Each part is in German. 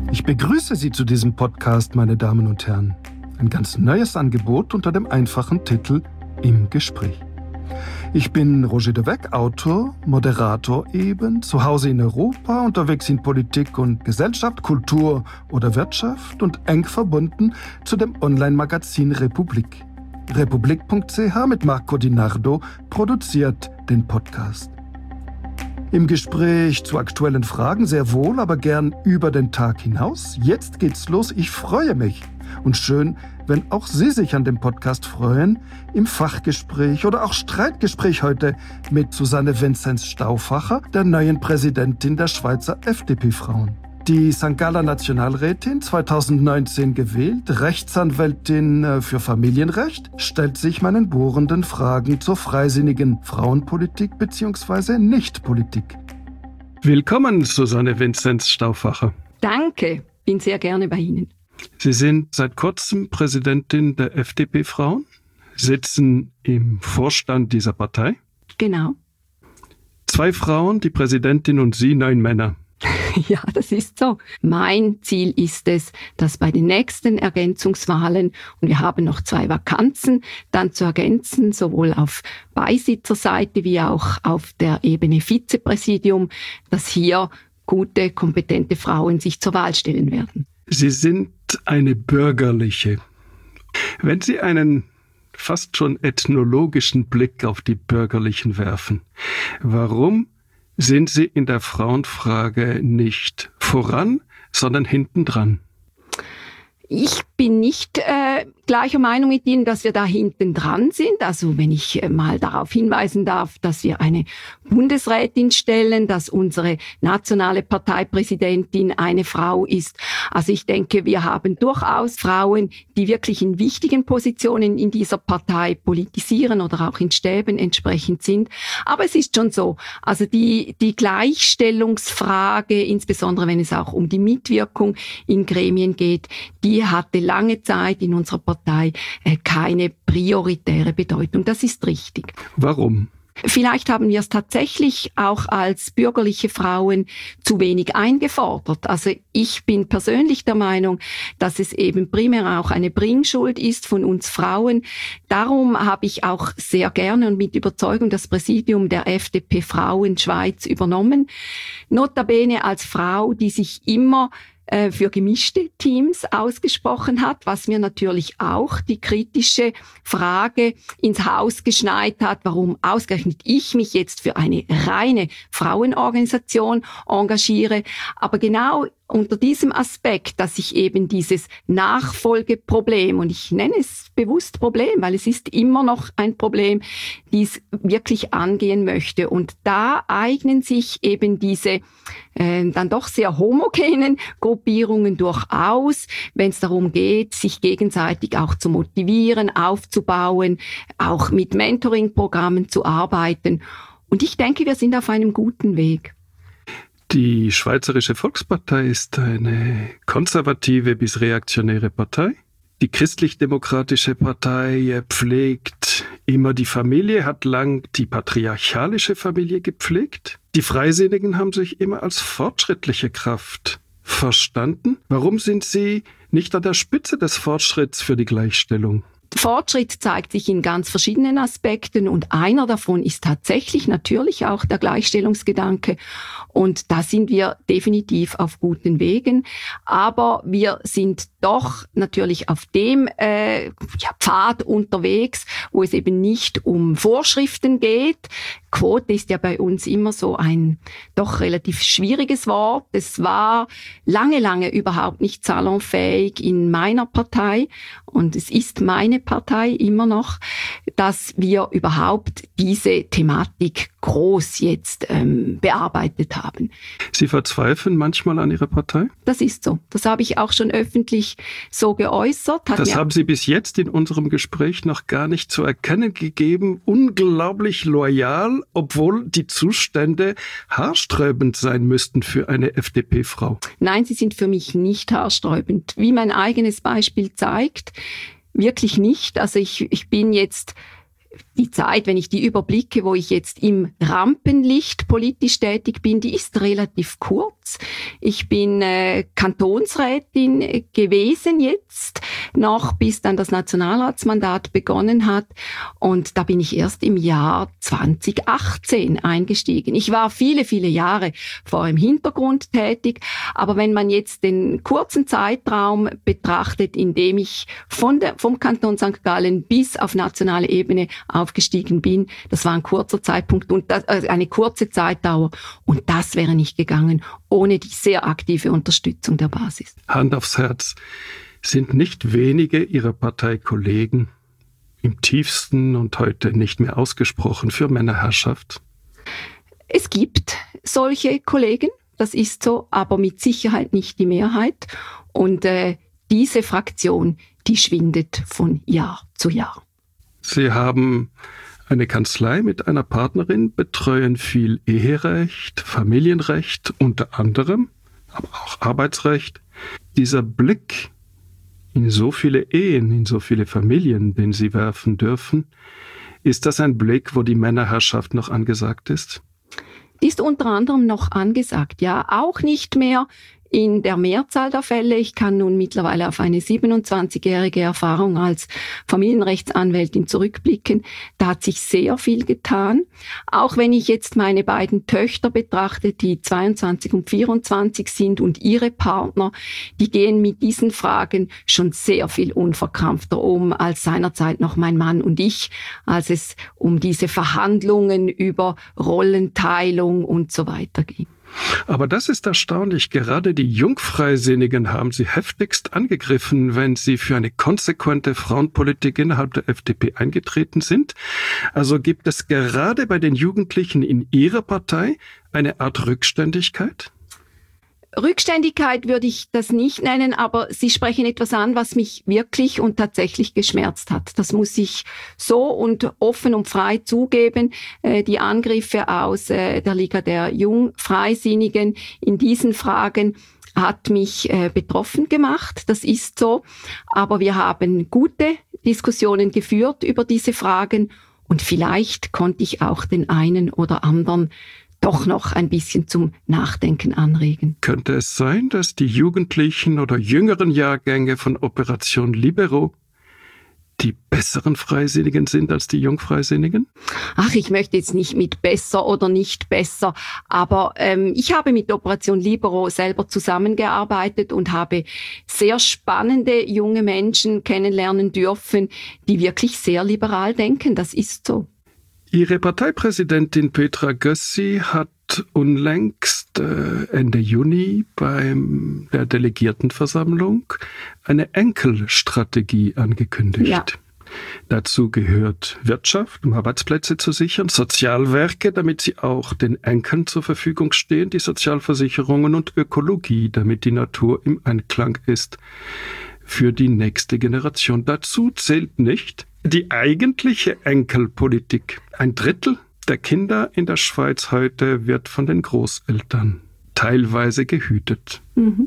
Ich begrüße Sie zu diesem Podcast, meine Damen und Herren. Ein ganz neues Angebot unter dem einfachen Titel Im Gespräch. Ich bin Roger de Weck, Autor, Moderator eben, zu Hause in Europa, unterwegs in Politik und Gesellschaft, Kultur oder Wirtschaft und eng verbunden zu dem Online-Magazin Republik. Republik.ch mit Marco Di Nardo produziert den Podcast. Im Gespräch zu aktuellen Fragen sehr wohl, aber gern über den Tag hinaus. Jetzt geht's los, ich freue mich. Und schön, wenn auch Sie sich an dem Podcast freuen, im Fachgespräch oder auch Streitgespräch heute mit Susanne Vinzenz-Stauffacher, der neuen Präsidentin der Schweizer FDP-Frauen. Die St. Galler Nationalrätin, 2019 gewählt, Rechtsanwältin für Familienrecht, stellt sich meinen bohrenden Fragen zur freisinnigen Frauenpolitik bzw. Nichtpolitik. Willkommen, Susanne Vinzenz-Stauffacher. Danke, bin sehr gerne bei Ihnen. Sie sind seit kurzem Präsidentin der FDP-Frauen, sitzen im Vorstand dieser Partei. Genau. 2 Frauen, die Präsidentin und Sie 9 Männer. Ja, das ist so. Mein Ziel ist es, dass bei den nächsten Ergänzungswahlen, und wir haben noch 2 Vakanzen, dann zu ergänzen, sowohl auf Beisitzerseite wie auch auf der Ebene Vizepräsidium, dass hier gute, kompetente Frauen sich zur Wahl stellen werden. Sie sind eine bürgerliche. Wenn Sie einen fast schon ethnologischen Blick auf die Bürgerlichen werfen, warum sind Sie in der Frauenfrage nicht voran, sondern hintendran? Ich bin nicht gleicher Meinung mit Ihnen, dass wir da hinten dran sind. Also wenn ich mal darauf hinweisen darf, dass wir eine Bundesrätin stellen, dass unsere nationale Parteipräsidentin eine Frau ist. Also ich denke, wir haben durchaus Frauen, die wirklich in wichtigen Positionen in dieser Partei politisieren oder auch in Stäben entsprechend sind. Aber es ist schon so, also die Gleichstellungsfrage, insbesondere wenn es auch um die Mitwirkung in Gremien geht, die hatte lange Zeit in unserer Partei keine prioritäre Bedeutung. Das ist richtig. Warum? Vielleicht haben wir es tatsächlich auch als bürgerliche Frauen zu wenig eingefordert. Also ich bin persönlich der Meinung, dass es eben primär auch eine Bringschuld ist von uns Frauen. Darum habe ich auch sehr gerne und mit Überzeugung das Präsidium der FDP Frauen Schweiz übernommen. Notabene als Frau, die sich immer für gemischte Teams ausgesprochen hat, was mir natürlich auch die kritische Frage ins Haus geschneit hat, warum ausgerechnet ich mich jetzt für eine reine Frauenorganisation engagiere. Aber genau unter diesem Aspekt, dass ich eben dieses Nachfolgeproblem, und ich nenne es bewusst Problem, weil es ist immer noch ein Problem, dies wirklich angehen möchte. Und da eignen sich eben diese dann doch sehr homogenen Gruppierungen durchaus, wenn es darum geht, sich gegenseitig auch zu motivieren, aufzubauen, auch mit Mentoring-Programmen zu arbeiten. Und ich denke, wir sind auf einem guten Weg. Die Schweizerische Volkspartei ist eine konservative bis reaktionäre Partei. Die Christlich-Demokratische Partei pflegt immer die Familie, hat lang die patriarchalische Familie gepflegt. Die Freisinnigen haben sich immer als fortschrittliche Kraft verstanden. Warum sind Sie nicht an der Spitze des Fortschritts für die Gleichstellung? Fortschritt zeigt sich in ganz verschiedenen Aspekten und einer davon ist tatsächlich natürlich auch der Gleichstellungsgedanke und da sind wir definitiv auf guten Wegen, aber wir sind doch natürlich auf dem Pfad unterwegs, wo es eben nicht um Vorschriften geht. Quote ist ja bei uns immer so ein doch relativ schwieriges Wort. Es war lange überhaupt nicht salonfähig in meiner Partei und es ist meine Partei immer noch, dass wir überhaupt diese Thematik groß jetzt bearbeitet haben. Sie verzweifeln manchmal an Ihrer Partei? Das ist so. Das habe ich auch schon öffentlich so geäußert. Das haben Sie bis jetzt in unserem Gespräch noch gar nicht zu erkennen gegeben. Unglaublich loyal, obwohl die Zustände haarsträubend sein müssten für eine FDP-Frau. Nein, sie sind für mich nicht haarsträubend. Wie mein eigenes Beispiel zeigt, wirklich nicht. Also ich bin jetzt die Zeit, wenn ich die überblicke, wo ich jetzt im Rampenlicht politisch tätig bin, die ist relativ kurz. kurz. Ich bin Kantonsrätin gewesen jetzt, noch bis dann das Nationalratsmandat begonnen hat. Und da bin ich erst im Jahr 2018 eingestiegen. Ich war viele, viele Jahre vor im Hintergrund tätig. Aber wenn man jetzt den kurzen Zeitraum betrachtet, in dem ich vom Kanton St. Gallen bis auf nationale Ebene aufgestiegen bin, das war ein kurzer Zeitpunkt und eine kurze Zeitdauer. Und das wäre nicht gegangen ohne die sehr aktive Unterstützung der Basis. Hand aufs Herz. Sind nicht wenige Ihrer Parteikollegen im tiefsten und heute nicht mehr ausgesprochen für Männerherrschaft? Es gibt solche Kollegen, das ist so, aber mit Sicherheit nicht die Mehrheit. Und diese Fraktion, die schwindet von Jahr zu Jahr. Sie haben eine Kanzlei mit einer Partnerin, betreuen viel Eherecht, Familienrecht unter anderem, aber auch Arbeitsrecht. Dieser Blick in so viele Ehen, in so viele Familien, den Sie werfen dürfen, ist das ein Blick, wo die Männerherrschaft noch angesagt ist? Die ist unter anderem noch angesagt, ja, auch nicht mehr in der Mehrzahl der Fälle. Ich kann nun mittlerweile auf eine 27-jährige Erfahrung als Familienrechtsanwältin zurückblicken. Da hat sich sehr viel getan. Auch wenn ich jetzt meine beiden Töchter betrachte, die 22 und 24 sind und ihre Partner, die gehen mit diesen Fragen schon sehr viel unverkrampfter um als seinerzeit noch mein Mann und ich, als es um diese Verhandlungen über Rollenteilung und so weiter ging. Aber das ist erstaunlich. Gerade die Jungfreisinnigen haben Sie heftigst angegriffen, wenn Sie für eine konsequente Frauenpolitik innerhalb der FDP eingetreten sind. Also gibt es gerade bei den Jugendlichen in Ihrer Partei eine Art Rückständigkeit? Rückständigkeit würde ich das nicht nennen, aber Sie sprechen etwas an, was mich wirklich und tatsächlich geschmerzt hat. Das muss ich so und offen und frei zugeben. Die Angriffe aus der Liga der Jungfreisinnigen in diesen Fragen hat mich betroffen gemacht. Das ist so. Aber wir haben gute Diskussionen geführt über diese Fragen und vielleicht konnte ich auch den einen oder anderen doch noch ein bisschen zum Nachdenken anregen. Könnte es sein, dass die Jugendlichen oder jüngeren Jahrgänge von Operation Libero die besseren Freisinnigen sind als die Jungfreisinnigen? Ach, ich möchte jetzt nicht mit besser oder nicht besser, aber ich habe mit Operation Libero selber zusammengearbeitet und habe sehr spannende junge Menschen kennenlernen dürfen, die wirklich sehr liberal denken. Das ist so. Ihre Parteipräsidentin Petra Gössi hat unlängst Ende Juni bei der Delegiertenversammlung eine Enkelstrategie angekündigt. Ja. Dazu gehört Wirtschaft, um Arbeitsplätze zu sichern, Sozialwerke, damit sie auch den Enkeln zur Verfügung stehen, die Sozialversicherungen und Ökologie, damit die Natur im Einklang ist für die nächste Generation. Dazu zählt nicht die eigentliche Enkelpolitik. 1/3 der Kinder in der Schweiz heute wird von den Großeltern teilweise gehütet.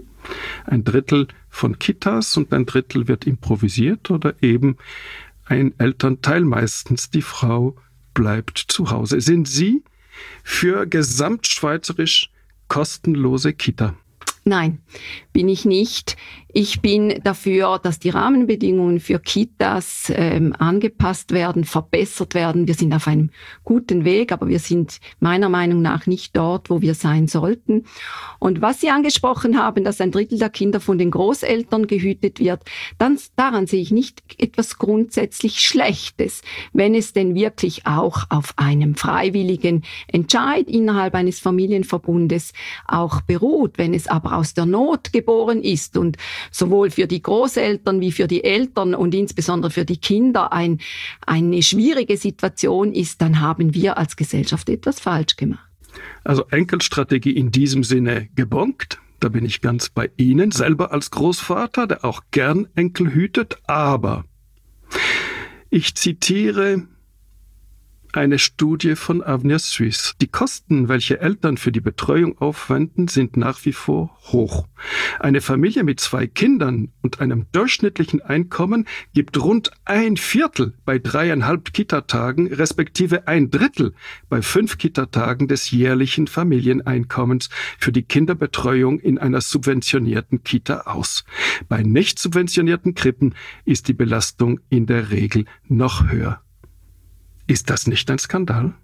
1/3 von Kitas und 1/3 wird improvisiert oder eben ein Elternteil, meistens die Frau, bleibt zu Hause. Sind Sie für gesamtschweizerisch kostenlose Kita? Nein, bin ich nicht. Ich bin dafür, dass die Rahmenbedingungen für Kitas angepasst werden, verbessert werden. Wir sind auf einem guten Weg, aber wir sind meiner Meinung nach nicht dort, wo wir sein sollten. Und was Sie angesprochen haben, dass 1/3 der Kinder von den Großeltern gehütet wird, daran sehe ich nicht etwas grundsätzlich Schlechtes, wenn es denn wirklich auch auf einem freiwilligen Entscheid innerhalb eines Familienverbundes auch beruht, wenn es aber aus der Not geboren ist und sowohl für die Großeltern wie für die Eltern und insbesondere für die Kinder eine schwierige Situation ist, dann haben wir als Gesellschaft etwas falsch gemacht. Also Enkelstrategie in diesem Sinne gebongt. Da bin ich ganz bei Ihnen, selber als Großvater, der auch gern Enkel hütet. Aber ich zitiere eine Studie von Avenir Suisse. Die Kosten, welche Eltern für die Betreuung aufwenden, sind nach wie vor hoch. Eine Familie mit 2 Kindern und einem durchschnittlichen Einkommen gibt rund 1/4 bei 3,5 Kita-Tagen, respektive 1/3 bei 5 Kita-Tagen des jährlichen Familieneinkommens für die Kinderbetreuung in einer subventionierten Kita aus. Bei nicht subventionierten Krippen ist die Belastung in der Regel noch höher. Ist das nicht ein Skandal?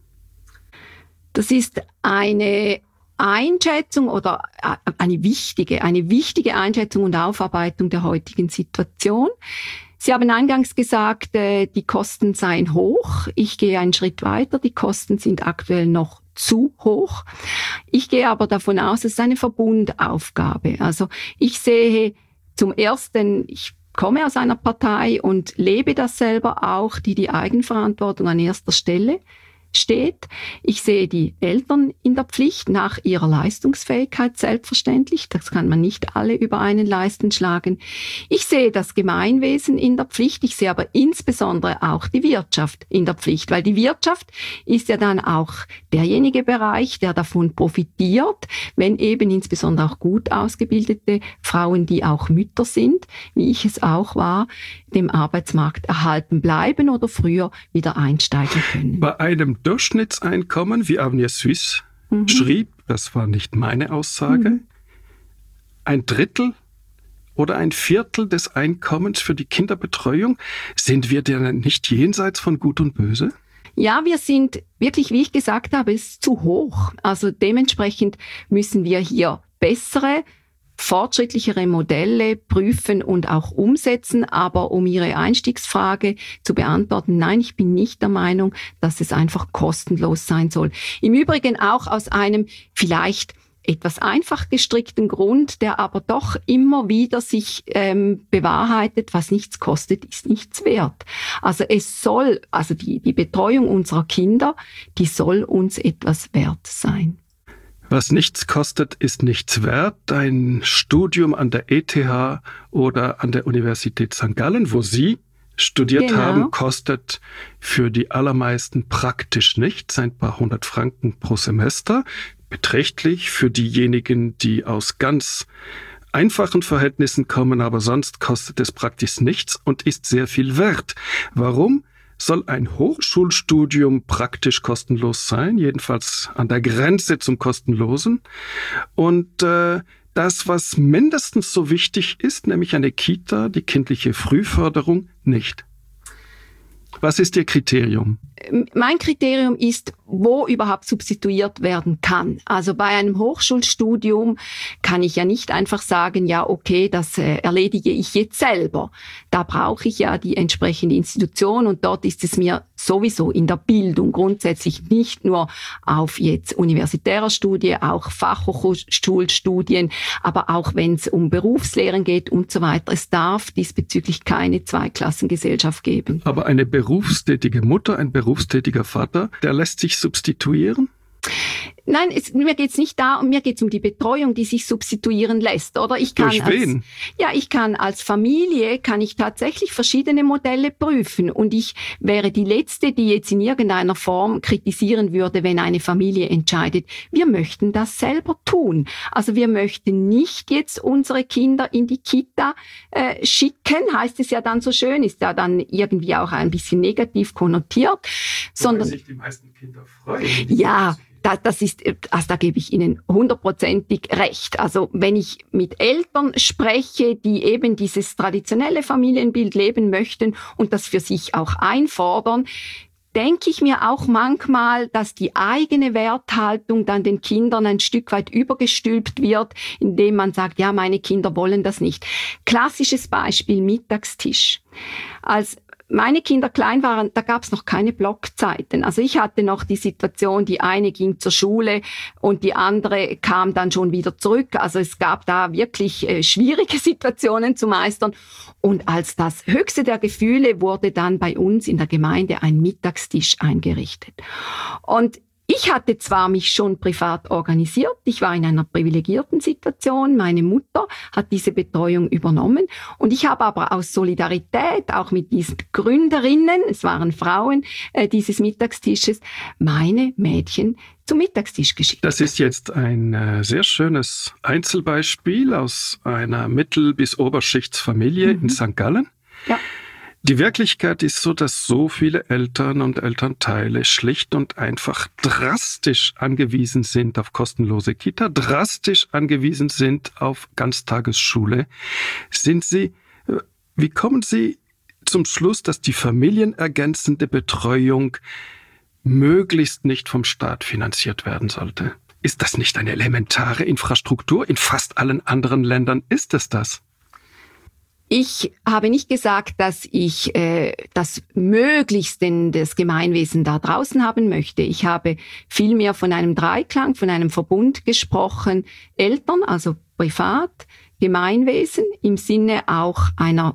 Das ist eine Einschätzung oder eine wichtige Einschätzung und Aufarbeitung der heutigen Situation. Sie haben eingangs gesagt, die Kosten seien hoch. Ich gehe einen Schritt weiter. Die Kosten sind aktuell noch zu hoch. Ich gehe aber davon aus, es ist eine Verbundaufgabe. Also ich sehe zum Ersten, ich komme aus einer Partei und lebe das selber auch, die Eigenverantwortung an erster Stelle steht. Ich sehe die Eltern in der Pflicht nach ihrer Leistungsfähigkeit, selbstverständlich. Das kann man nicht alle über einen Leisten schlagen. Ich sehe das Gemeinwesen in der Pflicht. Ich sehe aber insbesondere auch die Wirtschaft in der Pflicht, weil die Wirtschaft ist ja dann auch derjenige Bereich, der davon profitiert, wenn eben insbesondere auch gut ausgebildete Frauen, die auch Mütter sind, wie ich es auch war, dem Arbeitsmarkt erhalten bleiben oder früher wieder einsteigen können. Bei einem Durchschnittseinkommen, wie Avenir Suisse schrieb, das war nicht meine Aussage, 1/3 oder 1/4 des Einkommens für die Kinderbetreuung, sind wir denn nicht jenseits von Gut und Böse? Ja, wir sind wirklich, wie ich gesagt habe, es ist zu hoch. Also dementsprechend müssen wir hier bessere, fortschrittlichere Modelle prüfen und auch umsetzen. Aber um Ihre Einstiegsfrage zu beantworten, nein, ich bin nicht der Meinung, dass es einfach kostenlos sein soll. Im Übrigen auch aus einem vielleicht etwas einfach gestrickten Grund, der aber doch immer wieder sich bewahrheitet: was nichts kostet, ist nichts wert. Also die Betreuung unserer Kinder, die soll uns etwas wert sein. Was nichts kostet, ist nichts wert. Ein Studium an der ETH oder an der Universität St. Gallen, wo Sie studiert haben, kostet für die allermeisten praktisch nichts, ein paar 100 Franken pro Semester. Beträchtlich für diejenigen, die aus ganz einfachen Verhältnissen kommen, aber sonst kostet es praktisch nichts und ist sehr viel wert. Warum soll ein Hochschulstudium praktisch kostenlos sein, jedenfalls an der Grenze zum Kostenlosen? Und das, was mindestens so wichtig ist, nämlich eine Kita, die kindliche Frühförderung, nicht. Was ist Ihr Kriterium? Mein Kriterium ist, wo überhaupt substituiert werden kann. Also bei einem Hochschulstudium kann ich ja nicht einfach sagen, ja, okay, das erledige ich jetzt selber. Da brauche ich ja die entsprechende Institution und dort ist es mir sowieso in der Bildung grundsätzlich nicht nur auf jetzt universitärer Studie, auch Fachhochschulstudien, aber auch wenn es um Berufslehren geht und so weiter. Es darf diesbezüglich keine Zweiklassengesellschaft geben. Aber eine berufstätige Mutter, ein berufstätiger Vater, der lässt sich substituieren? Nein, mir geht's nicht da, mir geht's um die Betreuung, die sich substituieren lässt, oder? Ich kann durch wen? Ich kann als Familie, kann ich tatsächlich verschiedene Modelle prüfen und ich wäre die Letzte, die jetzt in irgendeiner Form kritisieren würde, wenn eine Familie entscheidet, wir möchten das selber tun. Also wir möchten nicht jetzt unsere Kinder in die Kita schicken, heißt es ja dann so schön, ist ja dann irgendwie auch ein bisschen negativ konnotiert, sondern sich die meisten Kinder freuen. Ja, da gebe ich Ihnen 100%ig recht. Also wenn ich mit Eltern spreche, die eben dieses traditionelle Familienbild leben möchten und das für sich auch einfordern, denke ich mir auch manchmal, dass die eigene Werthaltung dann den Kindern ein Stück weit übergestülpt wird, indem man sagt, ja, meine Kinder wollen das nicht. Klassisches Beispiel, Mittagstisch. Als meine Kinder klein waren, da gab es noch keine Blockzeiten. Also ich hatte noch die Situation, die eine ging zur Schule und die andere kam dann schon wieder zurück. Also es gab da wirklich schwierige Situationen zu meistern. Und als das höchste der Gefühle wurde dann bei uns in der Gemeinde ein Mittagstisch eingerichtet. Und Ich hatte zwar mich schon privat organisiert, ich war in einer privilegierten Situation, meine Mutter hat diese Betreuung übernommen und ich habe aber aus Solidarität auch mit diesen Gründerinnen, es waren Frauen dieses Mittagstisches, meine Mädchen zum Mittagstisch geschickt. Das ist jetzt ein sehr schönes Einzelbeispiel aus einer Mittel- bis Oberschichtsfamilie in St. Gallen. Ja. Die Wirklichkeit ist so, dass so viele Eltern und Elternteile schlicht und einfach drastisch angewiesen sind auf kostenlose Kita, drastisch angewiesen sind auf Ganztagesschule. Wie kommen Sie zum Schluss, dass die familienergänzende Betreuung möglichst nicht vom Staat finanziert werden sollte? Ist das nicht eine elementare Infrastruktur? In fast allen anderen Ländern ist es das. Ich habe nicht gesagt, dass ich das möglichst das Gemeinwesen da draußen haben möchte. Ich habe vielmehr von einem Dreiklang, von einem Verbund gesprochen. Eltern, also privat, Gemeinwesen im Sinne auch einer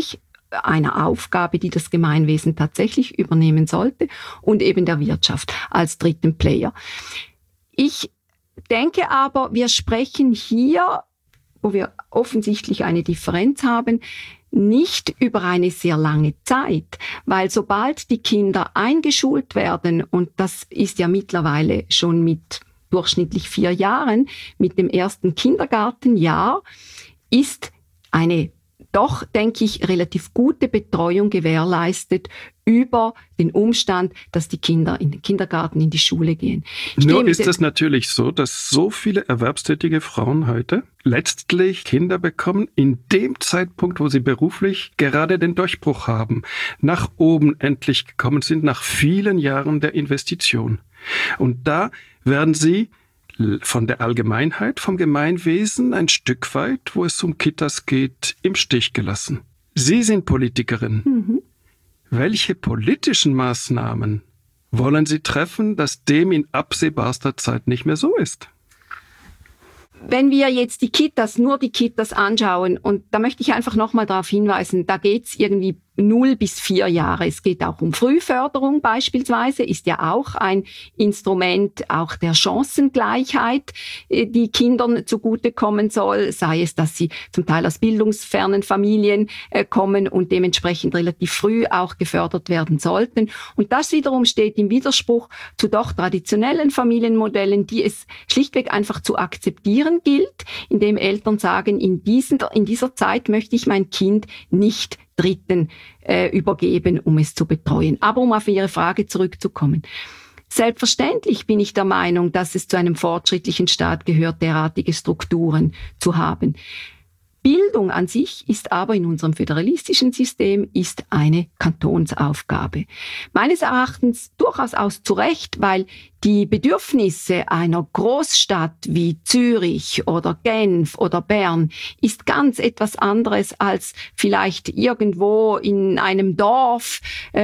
Aufgabe, die das Gemeinwesen tatsächlich übernehmen sollte und eben der Wirtschaft als dritten Player. Ich denke aber, wir sprechen hier, wo wir offensichtlich eine Differenz haben, nicht über eine sehr lange Zeit, weil sobald die Kinder eingeschult werden, und das ist ja mittlerweile schon mit durchschnittlich 4 Jahren, mit dem ersten Kindergartenjahr, ist eine doch, denke ich, relativ gute Betreuung gewährleistet über den Umstand, dass die Kinder in den Kindergarten, in die Schule gehen. Nur ist es natürlich so, dass so viele erwerbstätige Frauen heute letztlich Kinder bekommen in dem Zeitpunkt, wo sie beruflich gerade den Durchbruch haben, nach oben endlich gekommen sind, nach vielen Jahren der Investition. Und da werden sie von der Allgemeinheit, vom Gemeinwesen ein Stück weit, wo es um Kitas geht, im Stich gelassen. Sie sind Politikerin. Mhm. Welche politischen Maßnahmen wollen Sie treffen, dass dem in absehbarster Zeit nicht mehr so ist? Wenn wir jetzt nur die Kitas anschauen, und da möchte ich einfach nochmal darauf hinweisen, da geht's irgendwie 0 bis 4 Jahre. Es geht auch um Frühförderung beispielsweise, ist ja auch ein Instrument auch der Chancengleichheit, die Kindern zugutekommen soll, sei es, dass sie zum Teil aus bildungsfernen Familien kommen und dementsprechend relativ früh auch gefördert werden sollten. Und das wiederum steht im Widerspruch zu doch traditionellen Familienmodellen, die es schlichtweg einfach zu akzeptieren gilt, indem Eltern sagen, in dieser Zeit möchte ich mein Kind nicht Dritten übergeben, um es zu betreuen. Aber um auf Ihre Frage zurückzukommen. Selbstverständlich bin ich der Meinung, dass es zu einem fortschrittlichen Staat gehört, derartige Strukturen zu haben. Bildung an sich ist aber in unserem föderalistischen System ist eine Kantonsaufgabe. Meines Erachtens durchaus zu Recht, weil die Bedürfnisse einer Großstadt wie Zürich oder Genf oder Bern ist ganz etwas anderes als vielleicht irgendwo in einem Dorf,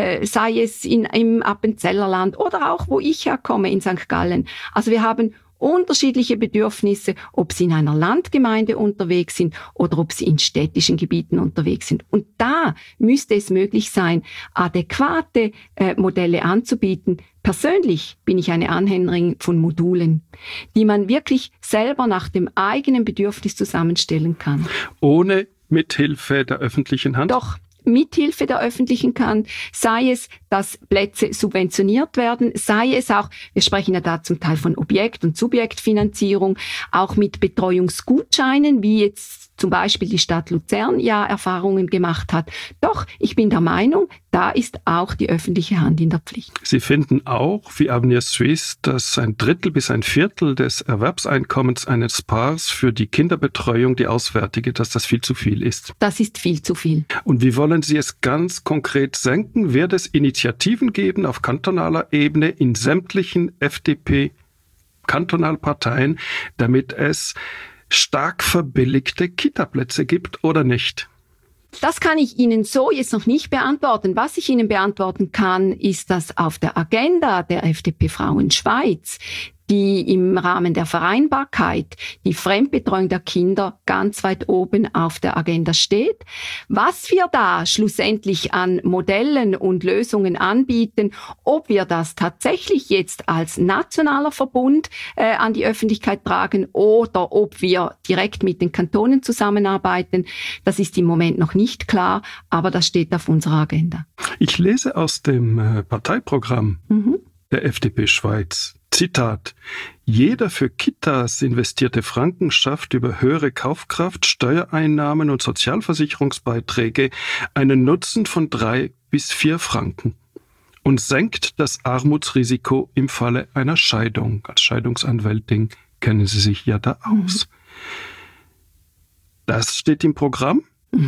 sei es im Appenzellerland oder auch wo ich herkomme in St. Gallen. Also wir haben unterschiedliche Bedürfnisse, ob sie in einer Landgemeinde unterwegs sind oder ob sie in städtischen Gebieten unterwegs sind. Und da müsste es möglich sein, adäquate Modelle anzubieten. Persönlich bin ich eine Anhängerin von Modulen, die man wirklich selber nach dem eigenen Bedürfnis zusammenstellen kann. Ohne Mithilfe der öffentlichen Hand? Doch. Mithilfe der öffentlichen Hand, sei es, dass Plätze subventioniert werden, sei es auch, wir sprechen ja da zum Teil von Objekt- und Subjektfinanzierung, auch mit Betreuungsgutscheinen, wie jetzt zum Beispiel die Stadt Luzern ja Erfahrungen gemacht hat. Doch, ich bin der Meinung, da ist auch die öffentliche Hand in der Pflicht. Sie finden auch, wie Avenir Suisse, dass 1/3 bis 1/4 des Erwerbseinkommens eines Paars für die Kinderbetreuung, die auswärtige, dass das viel zu viel ist. Das ist viel zu viel. Und wie wollen Sie es ganz konkret senken? Wird es Initiativen geben auf kantonaler Ebene in sämtlichen FDP-Kantonalparteien, damit es stark verbilligte Kitaplätze gibt oder nicht? Das kann ich Ihnen so jetzt noch nicht beantworten. Was ich Ihnen beantworten kann, ist, dass auf der Agenda der FDP Frauen Schweiz die im Rahmen der Vereinbarkeit die Fremdbetreuung der Kinder ganz weit oben auf der Agenda steht. Was wir da schlussendlich an Modellen und Lösungen anbieten, ob wir das tatsächlich jetzt als nationaler Verbund an die Öffentlichkeit tragen oder ob wir direkt mit den Kantonen zusammenarbeiten, das ist im Moment noch nicht klar, aber das steht auf unserer Agenda. Ich lese aus dem Parteiprogramm der FDP Schweiz. Zitat: Jeder für Kitas investierte Franken schafft über höhere Kaufkraft, Steuereinnahmen und Sozialversicherungsbeiträge einen Nutzen von 3 bis 4 Franken und senkt das Armutsrisiko im Falle einer Scheidung. Als Scheidungsanwältin kennen Sie sich ja da aus. Das steht im Programm,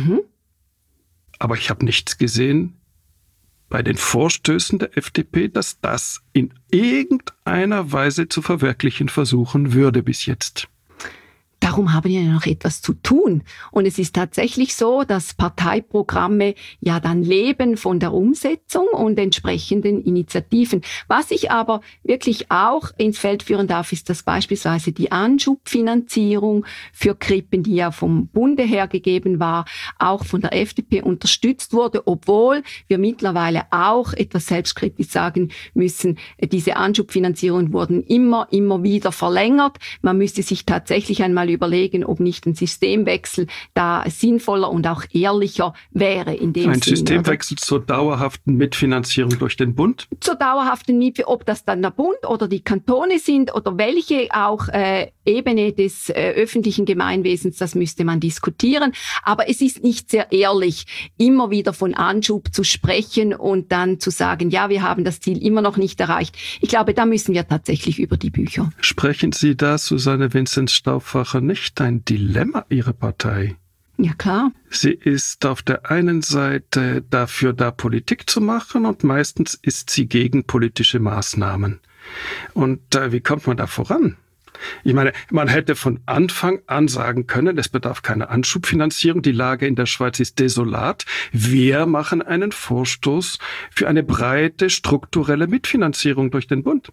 aber ich habe nichts gesehen bei den Vorstößen der FDP, dass das in irgendeiner Weise zu verwirklichen versuchen würde bis jetzt. Darum haben wir ja noch etwas zu tun. Und es ist tatsächlich so, dass Parteiprogramme ja dann leben von der Umsetzung und entsprechenden Initiativen. Was ich aber wirklich auch ins Feld führen darf, ist, dass beispielsweise die Anschubfinanzierung für Krippen, die ja vom Bunde her gegeben war, auch von der FDP unterstützt wurde, obwohl wir mittlerweile auch etwas selbstkritisch sagen müssen, diese Anschubfinanzierungen wurden immer wieder verlängert. Man müsste sich tatsächlich einmal überlegen, ob nicht ein Systemwechsel da sinnvoller und auch ehrlicher wäre in dem Sinne. Ein Systemwechsel zur dauerhaften Mitfinanzierung durch den Bund? Zur dauerhaften Mitfinanzierung, ob das dann der Bund oder die Kantone sind oder welche auch Ebene des öffentlichen Gemeinwesens, das müsste man diskutieren. Aber es ist nicht sehr ehrlich, immer wieder von Anschub zu sprechen und dann zu sagen, ja, wir haben das Ziel immer noch nicht erreicht. Ich glaube, da müssen wir tatsächlich über die Bücher. Sprechen Sie da, Susanne Vinzenz-Stauffacher, nicht ein Dilemma Ihrer Partei? Ja, klar. Sie ist auf der einen Seite dafür da, Politik zu machen und meistens ist sie gegen politische Maßnahmen. Und wie kommt man da voran? Ich meine, man hätte von Anfang an sagen können, es bedarf keiner Anschubfinanzierung, die Lage in der Schweiz ist desolat. Wir machen einen Vorstoß für eine breite strukturelle Mitfinanzierung durch den Bund.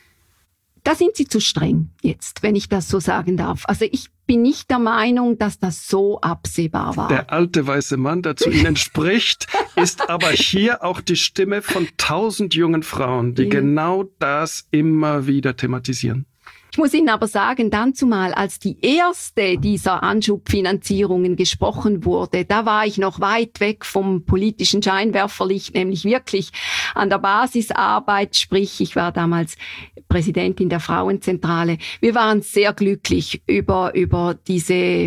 Da sind Sie zu streng jetzt, wenn ich das so sagen darf. Also ich bin nicht der Meinung, dass das so absehbar war. Der alte weiße Mann, der zu Ihnen spricht, ist aber hier auch die Stimme von 1000 jungen Frauen, die genau das immer wieder thematisieren. Ich muss Ihnen aber sagen, dann zumal, als die erste dieser Anschubfinanzierungen gesprochen wurde, da war ich noch weit weg vom politischen Scheinwerferlicht, nämlich wirklich an der Basisarbeit, sprich, ich war damals Präsidentin der Frauenzentrale. Wir waren sehr glücklich über dieses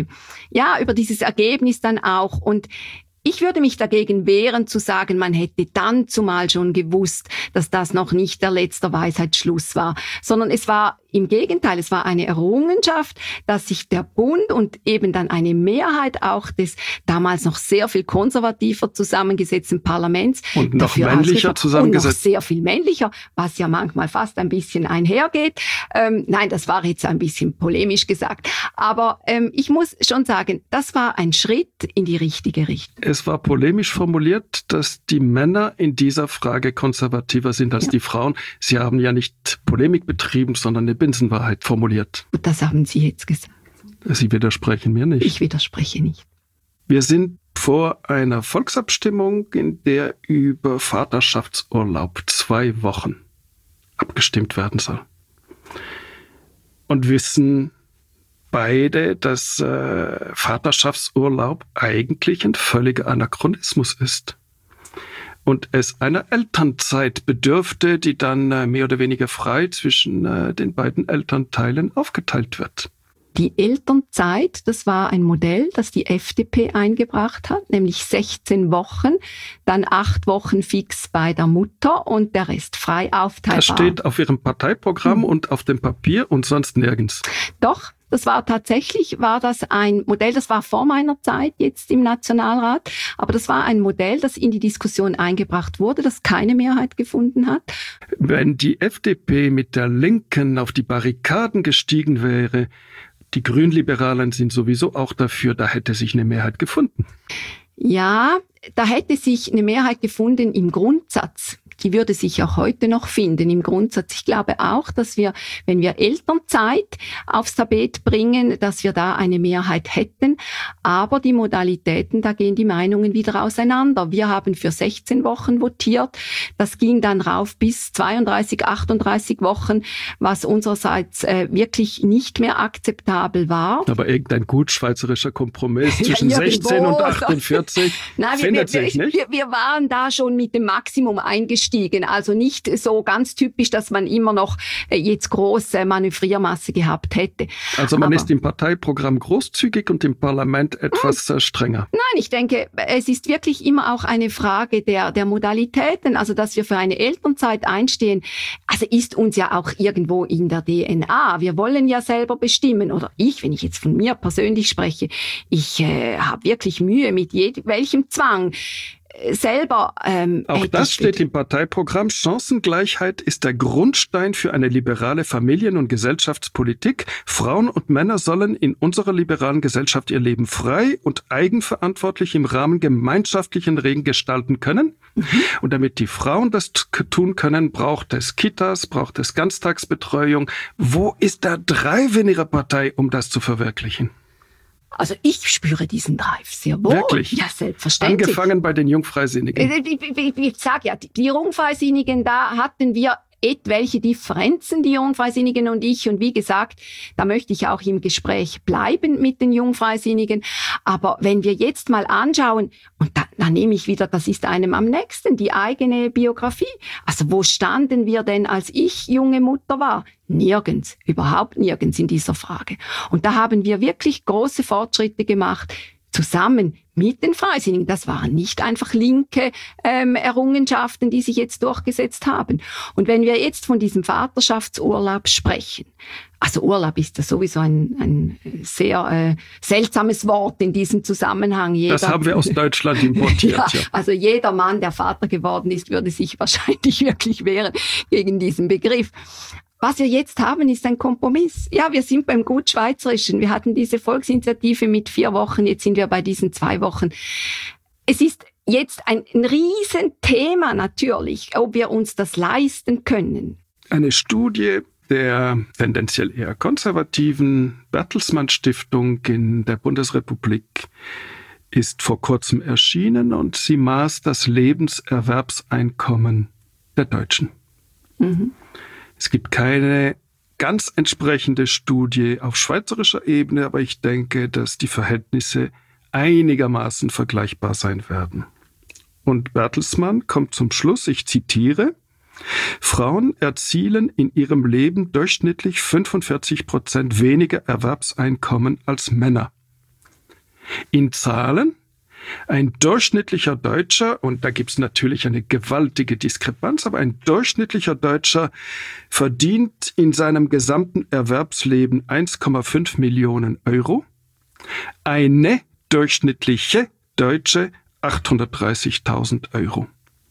Ergebnis dann auch. Und ich würde mich dagegen wehren, zu sagen, man hätte dann zumal schon gewusst, dass das noch nicht der letzte Weisheitsschluss war, sondern es war im Gegenteil, es war eine Errungenschaft, dass sich der Bund und eben dann eine Mehrheit auch des damals noch sehr viel konservativer zusammengesetzten Parlaments und noch männlicher zusammengesetzt. Und noch sehr viel männlicher, was ja manchmal fast ein bisschen einhergeht. Nein, das war jetzt ein bisschen polemisch gesagt. Aber ich muss schon sagen, das war ein Schritt in die richtige Richtung. Es war polemisch formuliert, dass die Männer in dieser Frage konservativer sind als die Frauen. Sie haben ja nicht Polemik betrieben, sondern eine Binsenwahrheit formuliert. Und das haben Sie jetzt gesagt. Sie widersprechen mir nicht. Ich widerspreche nicht. Wir sind vor einer Volksabstimmung, in der über Vaterschaftsurlaub 2 Wochen abgestimmt werden soll. Und wissen beide, dass Vaterschaftsurlaub eigentlich ein völliger Anachronismus ist. Und es einer Elternzeit bedürfte, die dann mehr oder weniger frei zwischen den beiden Elternteilen aufgeteilt wird. Die Elternzeit, das war ein Modell, das die FDP eingebracht hat, nämlich 16 Wochen, dann 8 Wochen fix bei der Mutter und der Rest frei aufteilbar. Das steht auf Ihrem Parteiprogramm und auf dem Papier und sonst nirgends. Doch. Das war das ein Modell, das war vor meiner Zeit jetzt im Nationalrat, aber das war ein Modell, das in die Diskussion eingebracht wurde, das keine Mehrheit gefunden hat. Wenn die FDP mit der Linken auf die Barrikaden gestiegen wäre, die Grünliberalen sind sowieso auch dafür, da hätte sich eine Mehrheit gefunden. Ja, da hätte sich eine Mehrheit gefunden im Grundsatz. Die würde sich auch heute noch finden im Grundsatz. Ich glaube auch, dass wir, wenn wir Elternzeit aufs Tapet bringen, dass wir da eine Mehrheit hätten. Aber die Modalitäten, da gehen die Meinungen wieder auseinander. Wir haben für 16 Wochen votiert. Das ging dann rauf bis 32, 38 Wochen, was unsererseits wirklich nicht mehr akzeptabel war. Aber irgendein gut schweizerischer Kompromiss zwischen 16 und 48 findet sich nicht. Wir waren da schon mit dem Maximum eingestiegen. Also nicht so ganz typisch, dass man immer noch jetzt große Manövriermasse gehabt hätte. Also man ist im Parteiprogramm großzügig und im Parlament etwas strenger. Nein, ich denke, es ist wirklich immer auch eine Frage der Modalitäten. Also dass wir für eine Elternzeit einstehen, also ist uns ja auch irgendwo in der DNA. Wir wollen ja selber bestimmen. Oder wenn ich jetzt von mir persönlich spreche, ich habe wirklich Mühe mit welchem Zwang. Selber. Auch das steht im Parteiprogramm. Chancengleichheit ist der Grundstein für eine liberale Familien- und Gesellschaftspolitik. Frauen und Männer sollen in unserer liberalen Gesellschaft ihr Leben frei und eigenverantwortlich im Rahmen gemeinschaftlichen Regeln gestalten können. Und damit die Frauen das tun können, braucht es Kitas, braucht es Ganztagsbetreuung. Wo ist der Drive in Ihrer Partei, um das zu verwirklichen? Also ich spüre diesen Drive sehr wohl. Wirklich? Ja, selbstverständlich. Angefangen bei den Jungfreisinnigen. Ich sage ja, die Jungfreisinnigen, da hatten wir etwelche Differenzen, die Jungfreisinnigen und ich. Und wie gesagt, da möchte ich auch im Gespräch bleiben mit den Jungfreisinnigen. Aber wenn wir jetzt mal anschauen, und da nehme ich wieder, das ist einem am nächsten, die eigene Biografie. Also wo standen wir denn, als ich junge Mutter war? Nirgends, überhaupt nirgends in dieser Frage. Und da haben wir wirklich große Fortschritte gemacht, zusammen mit den Freisinnigen. Das waren nicht einfach linke Errungenschaften, die sich jetzt durchgesetzt haben. Und wenn wir jetzt von diesem Vaterschaftsurlaub sprechen, also Urlaub ist ja sowieso ein sehr seltsames Wort in diesem Zusammenhang. Das haben wir aus Deutschland importiert. Ja. Also jeder Mann, der Vater geworden ist, würde sich wahrscheinlich wirklich wehren gegen diesen Begriff. Was wir jetzt haben, ist ein Kompromiss. Ja, wir sind beim Gutschweizerischen. Wir hatten diese Volksinitiative mit 4 Wochen, jetzt sind wir bei diesen 2 Wochen. Es ist jetzt ein Riesenthema natürlich, ob wir uns das leisten können. Eine Studie der tendenziell eher konservativen Bertelsmann Stiftung in der Bundesrepublik ist vor kurzem erschienen und sie maß das Lebenserwerbseinkommen der Deutschen. Es gibt keine ganz entsprechende Studie auf schweizerischer Ebene, aber ich denke, dass die Verhältnisse einigermaßen vergleichbar sein werden. Und Bertelsmann kommt zum Schluss, ich zitiere, Frauen erzielen in ihrem Leben durchschnittlich 45% weniger Erwerbseinkommen als Männer. In Zahlen: ein durchschnittlicher Deutscher, und da gibt es natürlich eine gewaltige Diskrepanz, aber ein durchschnittlicher Deutscher verdient in seinem gesamten Erwerbsleben 1,5 Millionen Euro. Eine durchschnittliche Deutsche 830.000 Euro.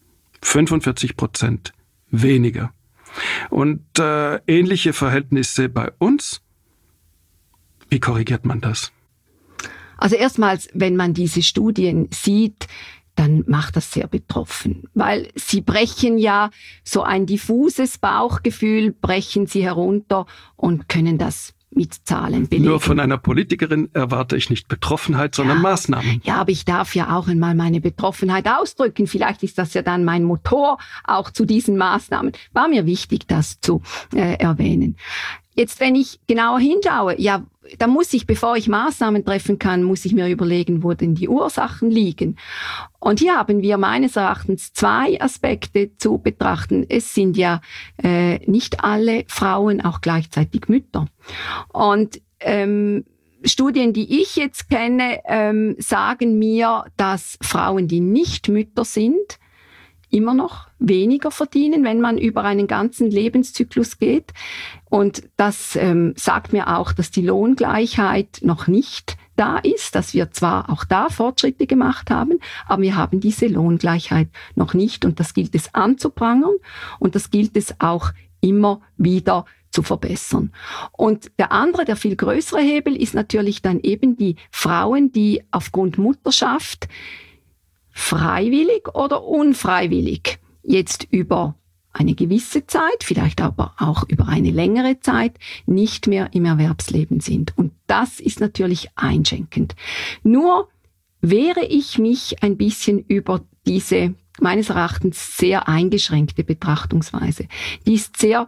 45% weniger. Und ähnliche Verhältnisse bei uns. Wie korrigiert man das? Also erstmals, wenn man diese Studien sieht, dann macht das sehr betroffen, weil sie brechen ja so ein diffuses Bauchgefühl, brechen sie herunter und können das mit Zahlen belegen. Nur von einer Politikerin erwarte ich nicht Betroffenheit, sondern Maßnahmen. Ja, aber ich darf ja auch einmal meine Betroffenheit ausdrücken. Vielleicht ist das ja dann mein Motor auch zu diesen Maßnahmen. War mir wichtig, das zu erwähnen. Jetzt, wenn ich genauer hinschaue, ja, da muss ich, bevor ich Maßnahmen treffen kann, muss ich mir überlegen, wo denn die Ursachen liegen. Und hier haben wir meines Erachtens 2 Aspekte zu betrachten. Es sind ja nicht alle Frauen auch gleichzeitig Mütter. Und Studien, die ich jetzt kenne, sagen mir, dass Frauen, die nicht Mütter sind, immer noch weniger verdienen, wenn man über einen ganzen Lebenszyklus geht. Und das sagt mir auch, dass die Lohngleichheit noch nicht da ist, dass wir zwar auch da Fortschritte gemacht haben, aber wir haben diese Lohngleichheit noch nicht. Und das gilt es anzuprangern und das gilt es auch immer wieder zu verbessern. Und der andere, der viel größere Hebel ist natürlich dann eben die Frauen, die aufgrund Mutterschaft freiwillig oder unfreiwillig jetzt über eine gewisse Zeit, vielleicht aber auch über eine längere Zeit, nicht mehr im Erwerbsleben sind. Und das ist natürlich einschränkend. Nur wehre ich mich ein bisschen über diese meines Erachtens sehr eingeschränkte Betrachtungsweise. Die ist sehr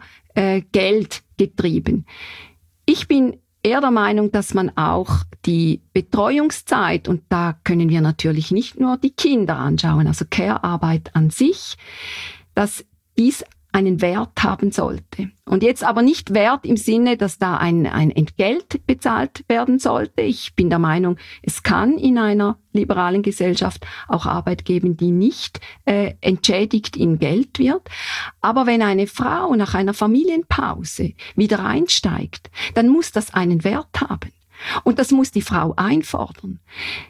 geldgetrieben. Ich bin eher der Meinung, dass man auch die Betreuungszeit, und da können wir natürlich nicht nur die Kinder anschauen, also Care-Arbeit an sich, dass dies einen Wert haben sollte. Und jetzt aber nicht Wert im Sinne, dass da ein Entgelt bezahlt werden sollte. Ich bin der Meinung, es kann in einer liberalen Gesellschaft auch Arbeit geben, die nicht entschädigt in Geld wird. Aber wenn eine Frau nach einer Familienpause wieder einsteigt, dann muss das einen Wert haben. Und das muss die Frau einfordern.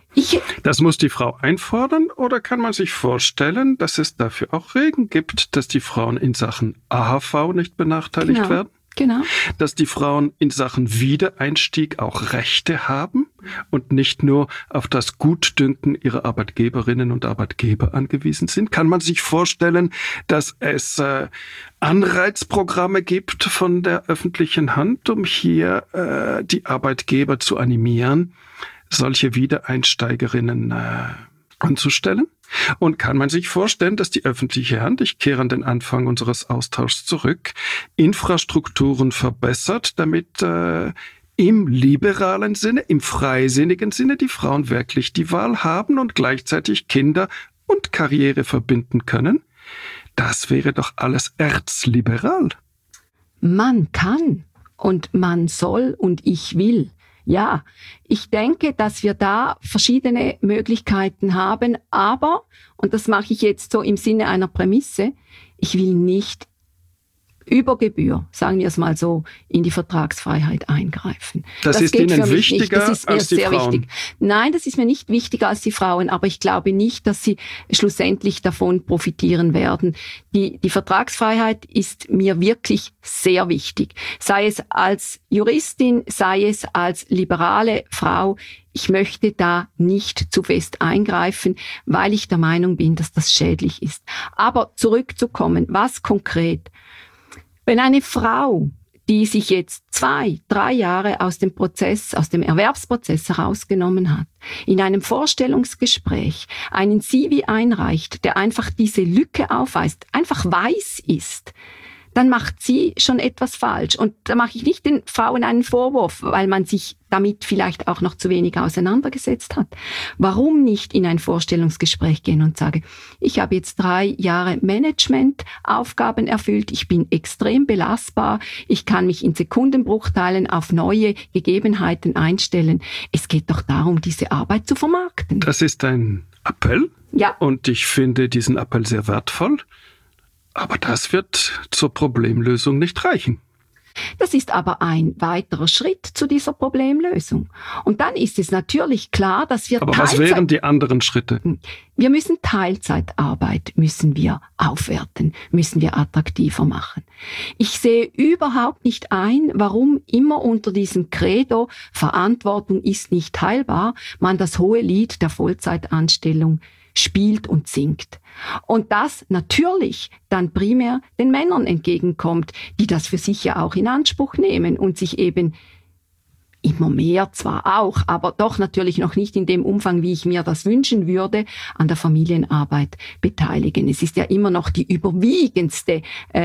Das muss die Frau einfordern, oder kann man sich vorstellen, dass es dafür auch Regeln gibt, dass die Frauen in Sachen AHV nicht benachteiligt werden? Genau. Dass die Frauen in Sachen Wiedereinstieg auch Rechte haben und nicht nur auf das Gutdünken ihrer Arbeitgeberinnen und Arbeitgeber angewiesen sind? Kann man sich vorstellen, dass es Anreizprogramme gibt von der öffentlichen Hand, um hier die Arbeitgeber zu animieren, solche Wiedereinsteigerinnen anzustellen? Und kann man sich vorstellen, dass die öffentliche Hand, ich kehre an den Anfang unseres Austauschs zurück, Infrastrukturen verbessert, damit im liberalen Sinne, im freisinnigen Sinne die Frauen wirklich die Wahl haben und gleichzeitig Kinder und Karriere verbinden können? Das wäre doch alles erzliberal. Man kann und man soll und ich will. Ja, ich denke, dass wir da verschiedene Möglichkeiten haben, aber, und das mache ich jetzt so im Sinne einer Prämisse, ich will nicht über Gebühr, sagen wir es mal so, in die Vertragsfreiheit eingreifen. Das ist Ihnen wichtiger als die Frauen? Wichtig. Nein, das ist mir nicht wichtiger als die Frauen, aber ich glaube nicht, dass sie schlussendlich davon profitieren werden. Die Vertragsfreiheit ist mir wirklich sehr wichtig. Sei es als Juristin, sei es als liberale Frau. Ich möchte da nicht zu fest eingreifen, weil ich der Meinung bin, dass das schädlich ist. Aber zurückzukommen, was konkret? Wenn eine Frau, die sich jetzt 2-3 Jahre aus dem Erwerbsprozess herausgenommen hat, in einem Vorstellungsgespräch einen CV einreicht, der einfach diese Lücke aufweist, einfach weiß ist, dann macht sie schon etwas falsch. Und da mache ich nicht den Frauen einen Vorwurf, weil man sich damit vielleicht auch noch zu wenig auseinandergesetzt hat. Warum nicht in ein Vorstellungsgespräch gehen und sagen, ich habe jetzt 3 Jahre Managementaufgaben erfüllt, ich bin extrem belastbar, ich kann mich in Sekundenbruchteilen auf neue Gegebenheiten einstellen. Es geht doch darum, diese Arbeit zu vermarkten. Das ist ein Appell. Ja. Und ich finde diesen Appell sehr wertvoll. Aber das wird zur Problemlösung nicht reichen. Das ist aber ein weiterer Schritt zu dieser Problemlösung. Und dann ist es natürlich klar, dass wir Aber was wären die anderen Schritte? Wir müssen Teilzeitarbeit aufwerten, müssen wir attraktiver machen. Ich sehe überhaupt nicht ein, warum immer unter diesem Credo Verantwortung ist nicht teilbar, man das hohe Lied der Vollzeitanstellung spielt und singt. Und das natürlich dann primär den Männern entgegenkommt, die das für sich ja auch in Anspruch nehmen und sich eben immer mehr zwar auch, aber doch natürlich noch nicht in dem Umfang, wie ich mir das wünschen würde, an der Familienarbeit beteiligen. Es ist ja immer noch das überwiegendste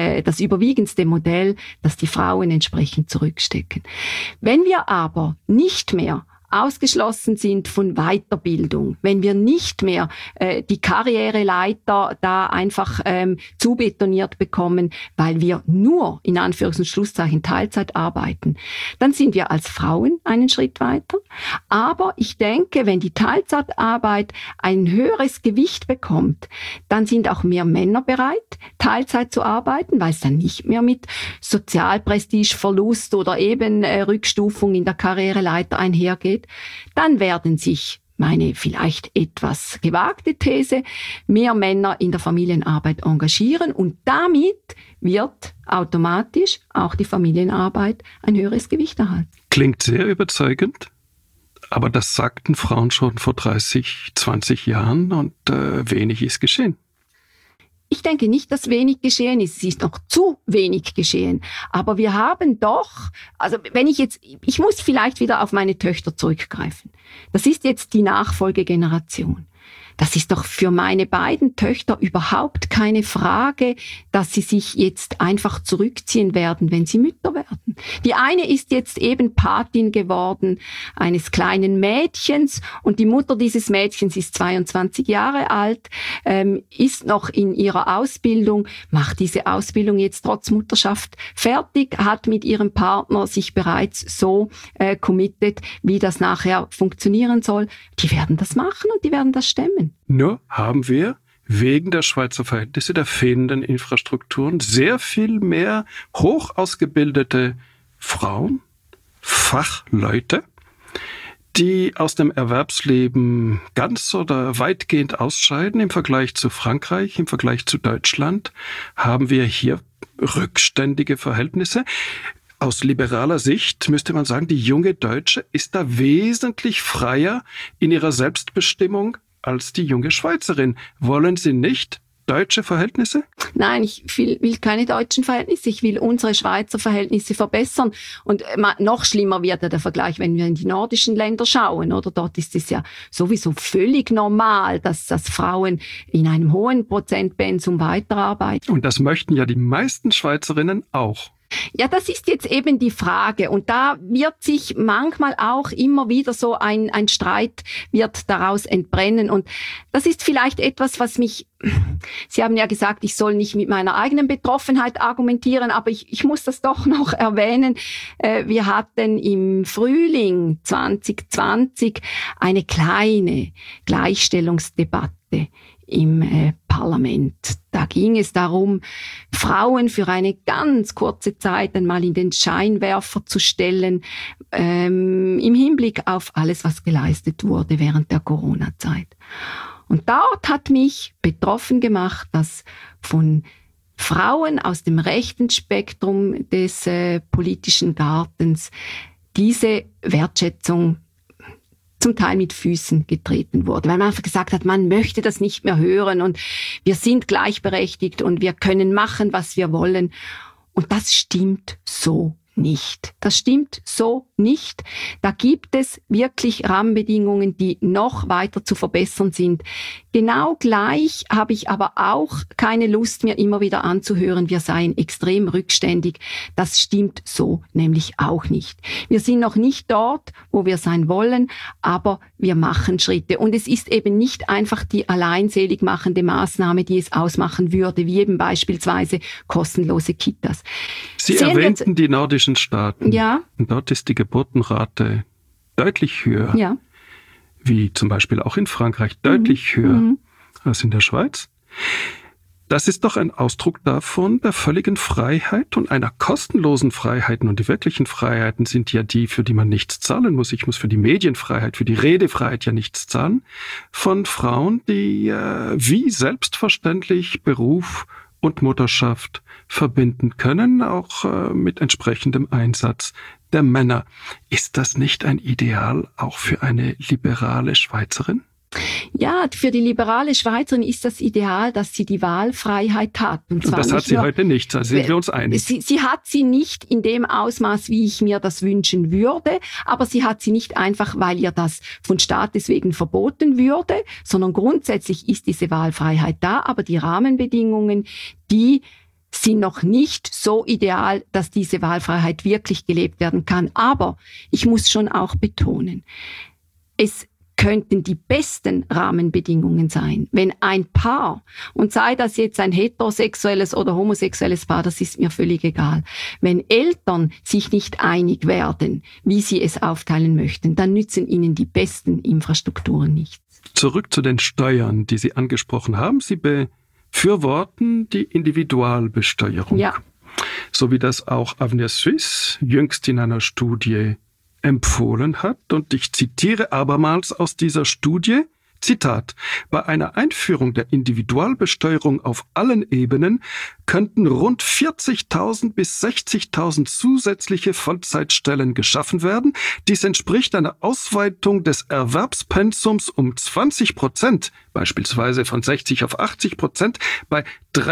Modell, dass die Frauen entsprechend zurückstecken. Wenn wir aber nicht mehr ausgeschlossen sind von Weiterbildung, wenn wir nicht mehr die Karriereleiter da einfach zubetoniert bekommen, weil wir nur, in Anführungs- und Schlusszeichen, Teilzeit arbeiten, dann sind wir als Frauen einen Schritt weiter. Aber ich denke, wenn die Teilzeitarbeit ein höheres Gewicht bekommt, dann sind auch mehr Männer bereit, Teilzeit zu arbeiten, weil es dann nicht mehr mit Sozialprestigeverlust oder eben Rückstufung in der Karriereleiter einhergeht. Dann werden sich, meine vielleicht etwas gewagte These, mehr Männer in der Familienarbeit engagieren und damit wird automatisch auch die Familienarbeit ein höheres Gewicht erhalten. Klingt sehr überzeugend, Aber das sagten Frauen schon vor 30, 20 Jahren und wenig ist geschehen. Ich denke nicht, dass wenig geschehen ist. Es ist noch zu wenig geschehen. Aber wir haben doch, also ich muss vielleicht wieder auf meine Töchter zurückgreifen. Das ist jetzt die Nachfolgegeneration. Das ist doch für meine beiden Töchter überhaupt keine Frage, dass sie sich jetzt einfach zurückziehen werden, wenn sie Mütter werden. Die eine ist jetzt eben Patin geworden eines kleinen Mädchens und die Mutter dieses Mädchens ist 22 Jahre alt, ist noch in ihrer Ausbildung, macht diese Ausbildung jetzt trotz Mutterschaft fertig, hat mit ihrem Partner sich bereits so committed, wie das nachher funktionieren soll. Die werden das machen und die werden das stemmen. Nur haben wir wegen der Schweizer Verhältnisse, der fehlenden Infrastrukturen, sehr viel mehr hoch ausgebildete Frauen, Fachleute, die aus dem Erwerbsleben ganz oder weitgehend ausscheiden. Im Vergleich zu Frankreich, im Vergleich zu Deutschland haben wir hier rückständige Verhältnisse. Aus liberaler Sicht müsste man sagen, die junge Deutsche ist da wesentlich freier in ihrer Selbstbestimmung als die junge Schweizerin. Wollen Sie nicht deutsche Verhältnisse? Nein, ich will keine deutschen Verhältnisse. Ich will unsere Schweizer Verhältnisse verbessern. Und noch schlimmer wird ja der Vergleich, wenn wir in die nordischen Länder schauen. Oder dort ist es ja sowieso völlig normal, dass Frauen in einem hohen Prozentpensum weiterarbeiten. Und das möchten ja die meisten Schweizerinnen auch. Ja, das ist jetzt eben die Frage. Und da wird sich manchmal auch immer wieder so ein Streit wird daraus entbrennen. Und das ist vielleicht etwas, was mich, Sie haben ja gesagt, ich soll nicht mit meiner eigenen Betroffenheit argumentieren, aber ich muss das doch noch erwähnen. Wir hatten im Frühling 2020 eine kleine Gleichstellungsdebatte im Parlament. Da ging es darum, Frauen für eine ganz kurze Zeit einmal in den Scheinwerfer zu stellen, im Hinblick auf alles, was geleistet wurde während der Corona-Zeit. Und dort hat mich betroffen gemacht, dass von Frauen aus dem rechten Spektrum des politischen Gartens diese Wertschätzung zum Teil mit Füßen getreten wurde, weil man einfach gesagt hat, man möchte das nicht mehr hören und wir sind gleichberechtigt und wir können machen, was wir wollen. Und das stimmt so nicht. Das stimmt so nicht. Da gibt es wirklich Rahmenbedingungen, die noch weiter zu verbessern sind. Genau gleich habe ich aber auch keine Lust, mir immer wieder anzuhören, wir seien extrem rückständig. Das stimmt so nämlich auch nicht. Wir sind noch nicht dort, wo wir sein wollen, aber wir machen Schritte. Und es ist eben nicht einfach die alleinselig machende Maßnahme, die es ausmachen würde, wie eben beispielsweise kostenlose Kitas. Sie erwähnten die nordischen Staaten. Ja. Und dort ist die Geburtenrate deutlich höher. Ja. Wie zum Beispiel auch in Frankreich, deutlich höher als in der Schweiz. Das ist doch ein Ausdruck davon, der völligen Freiheit und einer kostenlosen Freiheit. Und die wirklichen Freiheiten sind ja die, für die man nichts zahlen muss. Ich muss für die Medienfreiheit, für die Redefreiheit ja nichts zahlen. Von Frauen, die wie selbstverständlich Beruf und Mutterschaft verbinden können, auch mit entsprechendem Einsatz der Männer. Ist das nicht ein Ideal auch für eine liberale Schweizerin? Ja, für die liberale Schweizerin ist das Ideal, dass sie die Wahlfreiheit hat. Und das hat sie heute nicht, da sind wir uns einig. Sie hat sie nicht in dem Ausmaß, wie ich mir das wünschen würde, aber sie hat sie nicht einfach, weil ihr das von Staates wegen verboten würde, sondern grundsätzlich ist diese Wahlfreiheit da, aber die Rahmenbedingungen, die sind noch nicht so ideal, dass diese Wahlfreiheit wirklich gelebt werden kann. Aber ich muss schon auch betonen, es könnten die besten Rahmenbedingungen sein, wenn ein Paar, und sei das jetzt ein heterosexuelles oder homosexuelles Paar, das ist mir völlig egal, wenn Eltern sich nicht einig werden, wie sie es aufteilen möchten, dann nützen ihnen die besten Infrastrukturen nichts. Zurück zu den Steuern, die Sie angesprochen haben. Sie befürworten die Individualbesteuerung. Ja. So wie das auch Avenir Suisse jüngst in einer Studie empfohlen hat. Und ich zitiere abermals aus dieser Studie, Zitat: Bei einer Einführung der Individualbesteuerung auf allen Ebenen könnten rund 40.000 bis 60.000 zusätzliche Vollzeitstellen geschaffen werden. Dies entspricht einer Ausweitung des Erwerbspensums um 20%, beispielsweise von 60 auf 80%, bei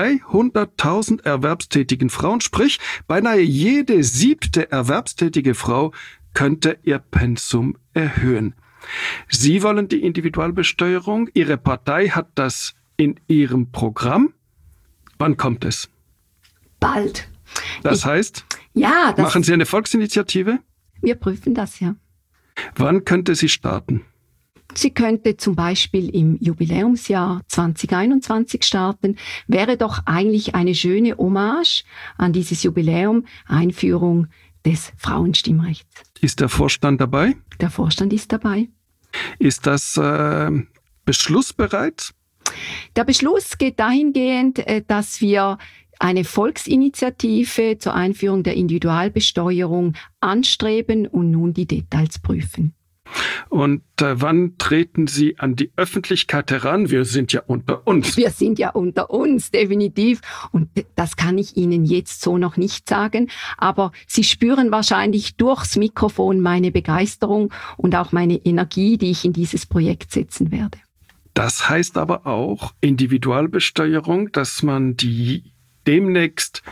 300.000 erwerbstätigen Frauen, sprich beinahe jede 7. erwerbstätige Frau könnte ihr Pensum erhöhen. Sie wollen die Individualbesteuerung. Ihre Partei hat das in ihrem Programm. Wann kommt es? Bald. Das heißt, machen Sie eine Volksinitiative? Wir prüfen das, ja. Wann könnte sie starten? Sie könnte zum Beispiel im Jubiläumsjahr 2021 starten. Wäre doch eigentlich eine schöne Hommage an dieses Jubiläum, Einführung des Frauenstimmrechts. Ist der Vorstand dabei? Der Vorstand ist dabei. Ist das beschlussbereit? Der Beschluss geht dahingehend, dass wir eine Volksinitiative zur Einführung der Individualbesteuerung anstreben und nun die Details prüfen. Und wann treten Sie an die Öffentlichkeit heran? Wir sind ja unter uns. Wir sind ja unter uns, definitiv. Und das kann ich Ihnen jetzt so noch nicht sagen. Aber Sie spüren wahrscheinlich durchs Mikrofon meine Begeisterung und auch meine Energie, die ich in dieses Projekt setzen werde. Das heißt aber auch Individualbesteuerung, dass man die demnächst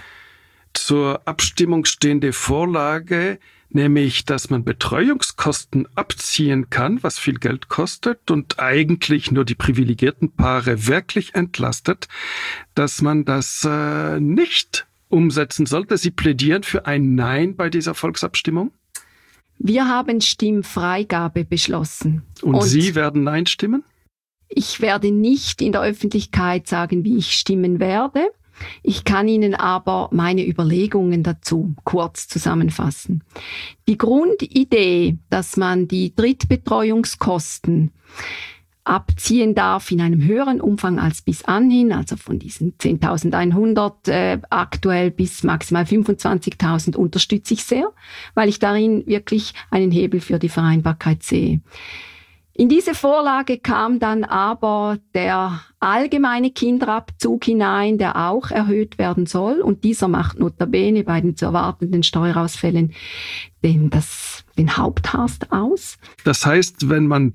zur Abstimmung stehende Vorlage, nämlich, dass man Betreuungskosten abziehen kann, was viel Geld kostet und eigentlich nur die privilegierten Paare wirklich entlastet, dass man das nicht umsetzen sollte. Sie plädieren für ein Nein bei dieser Volksabstimmung? Wir haben Stimmfreigabe beschlossen. Und Sie werden Nein stimmen? Ich werde nicht in der Öffentlichkeit sagen, wie ich stimmen werde. Ich kann Ihnen aber meine Überlegungen dazu kurz zusammenfassen. Die Grundidee, dass man die Drittbetreuungskosten abziehen darf in einem höheren Umfang als bis anhin, also von diesen 10.100 aktuell bis maximal 25.000, unterstütze ich sehr, weil ich darin wirklich einen Hebel für die Vereinbarkeit sehe. In diese Vorlage kam dann aber der allgemeine Kinderabzug hinein, der auch erhöht werden soll. Und dieser macht notabene bei den zu erwartenden Steuerausfällen den Haupthast aus. Das heißt, wenn man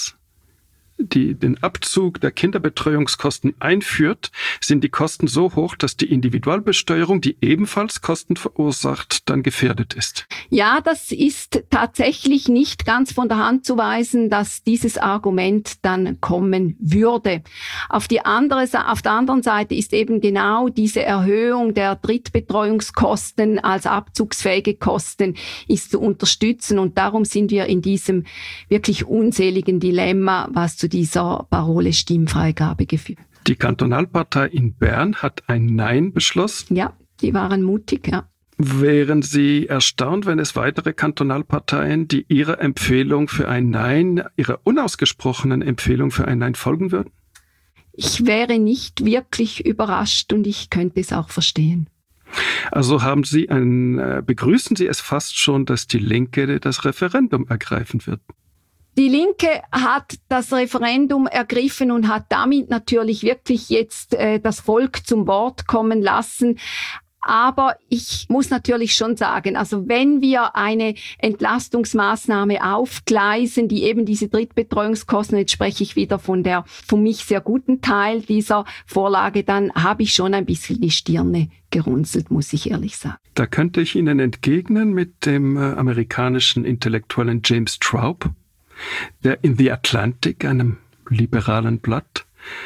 den Abzug der Kinderbetreuungskosten einführt, sind die Kosten so hoch, dass die Individualbesteuerung, die ebenfalls Kosten verursacht, dann gefährdet ist. Ja, das ist tatsächlich nicht ganz von der Hand zu weisen, dass dieses Argument dann kommen würde. Auf der anderen Seite ist eben genau diese Erhöhung der Drittbetreuungskosten als abzugsfähige Kosten ist zu unterstützen. Und darum sind wir in diesem wirklich unseligen Dilemma, was zu dieser Parole Stimmfreigabe geführt. Die Kantonalpartei in Bern hat ein Nein beschlossen. Ja, die waren mutig, ja. Wären Sie erstaunt, wenn es weitere Kantonalparteien, die Ihrer Empfehlung für ein Nein, Ihrer unausgesprochenen Empfehlung für ein Nein folgen würden? Ich wäre nicht wirklich überrascht und ich könnte es auch verstehen. Also begrüßen Sie es fast schon, dass die Linke das Referendum ergreifen wird? Die Linke hat das Referendum ergriffen und hat damit natürlich wirklich jetzt das Volk zum Wort kommen lassen. Aber ich muss natürlich schon sagen, also wenn wir eine Entlastungsmaßnahme aufgleisen, die eben diese Drittbetreuungskosten, jetzt spreche ich wieder von mich sehr guten Teil dieser Vorlage, dann habe ich schon ein bisschen die Stirne gerunzelt, muss ich ehrlich sagen. Da könnte ich Ihnen entgegnen mit dem amerikanischen Intellektuellen James Traub, der in The Atlantic, einem liberalen Blatt,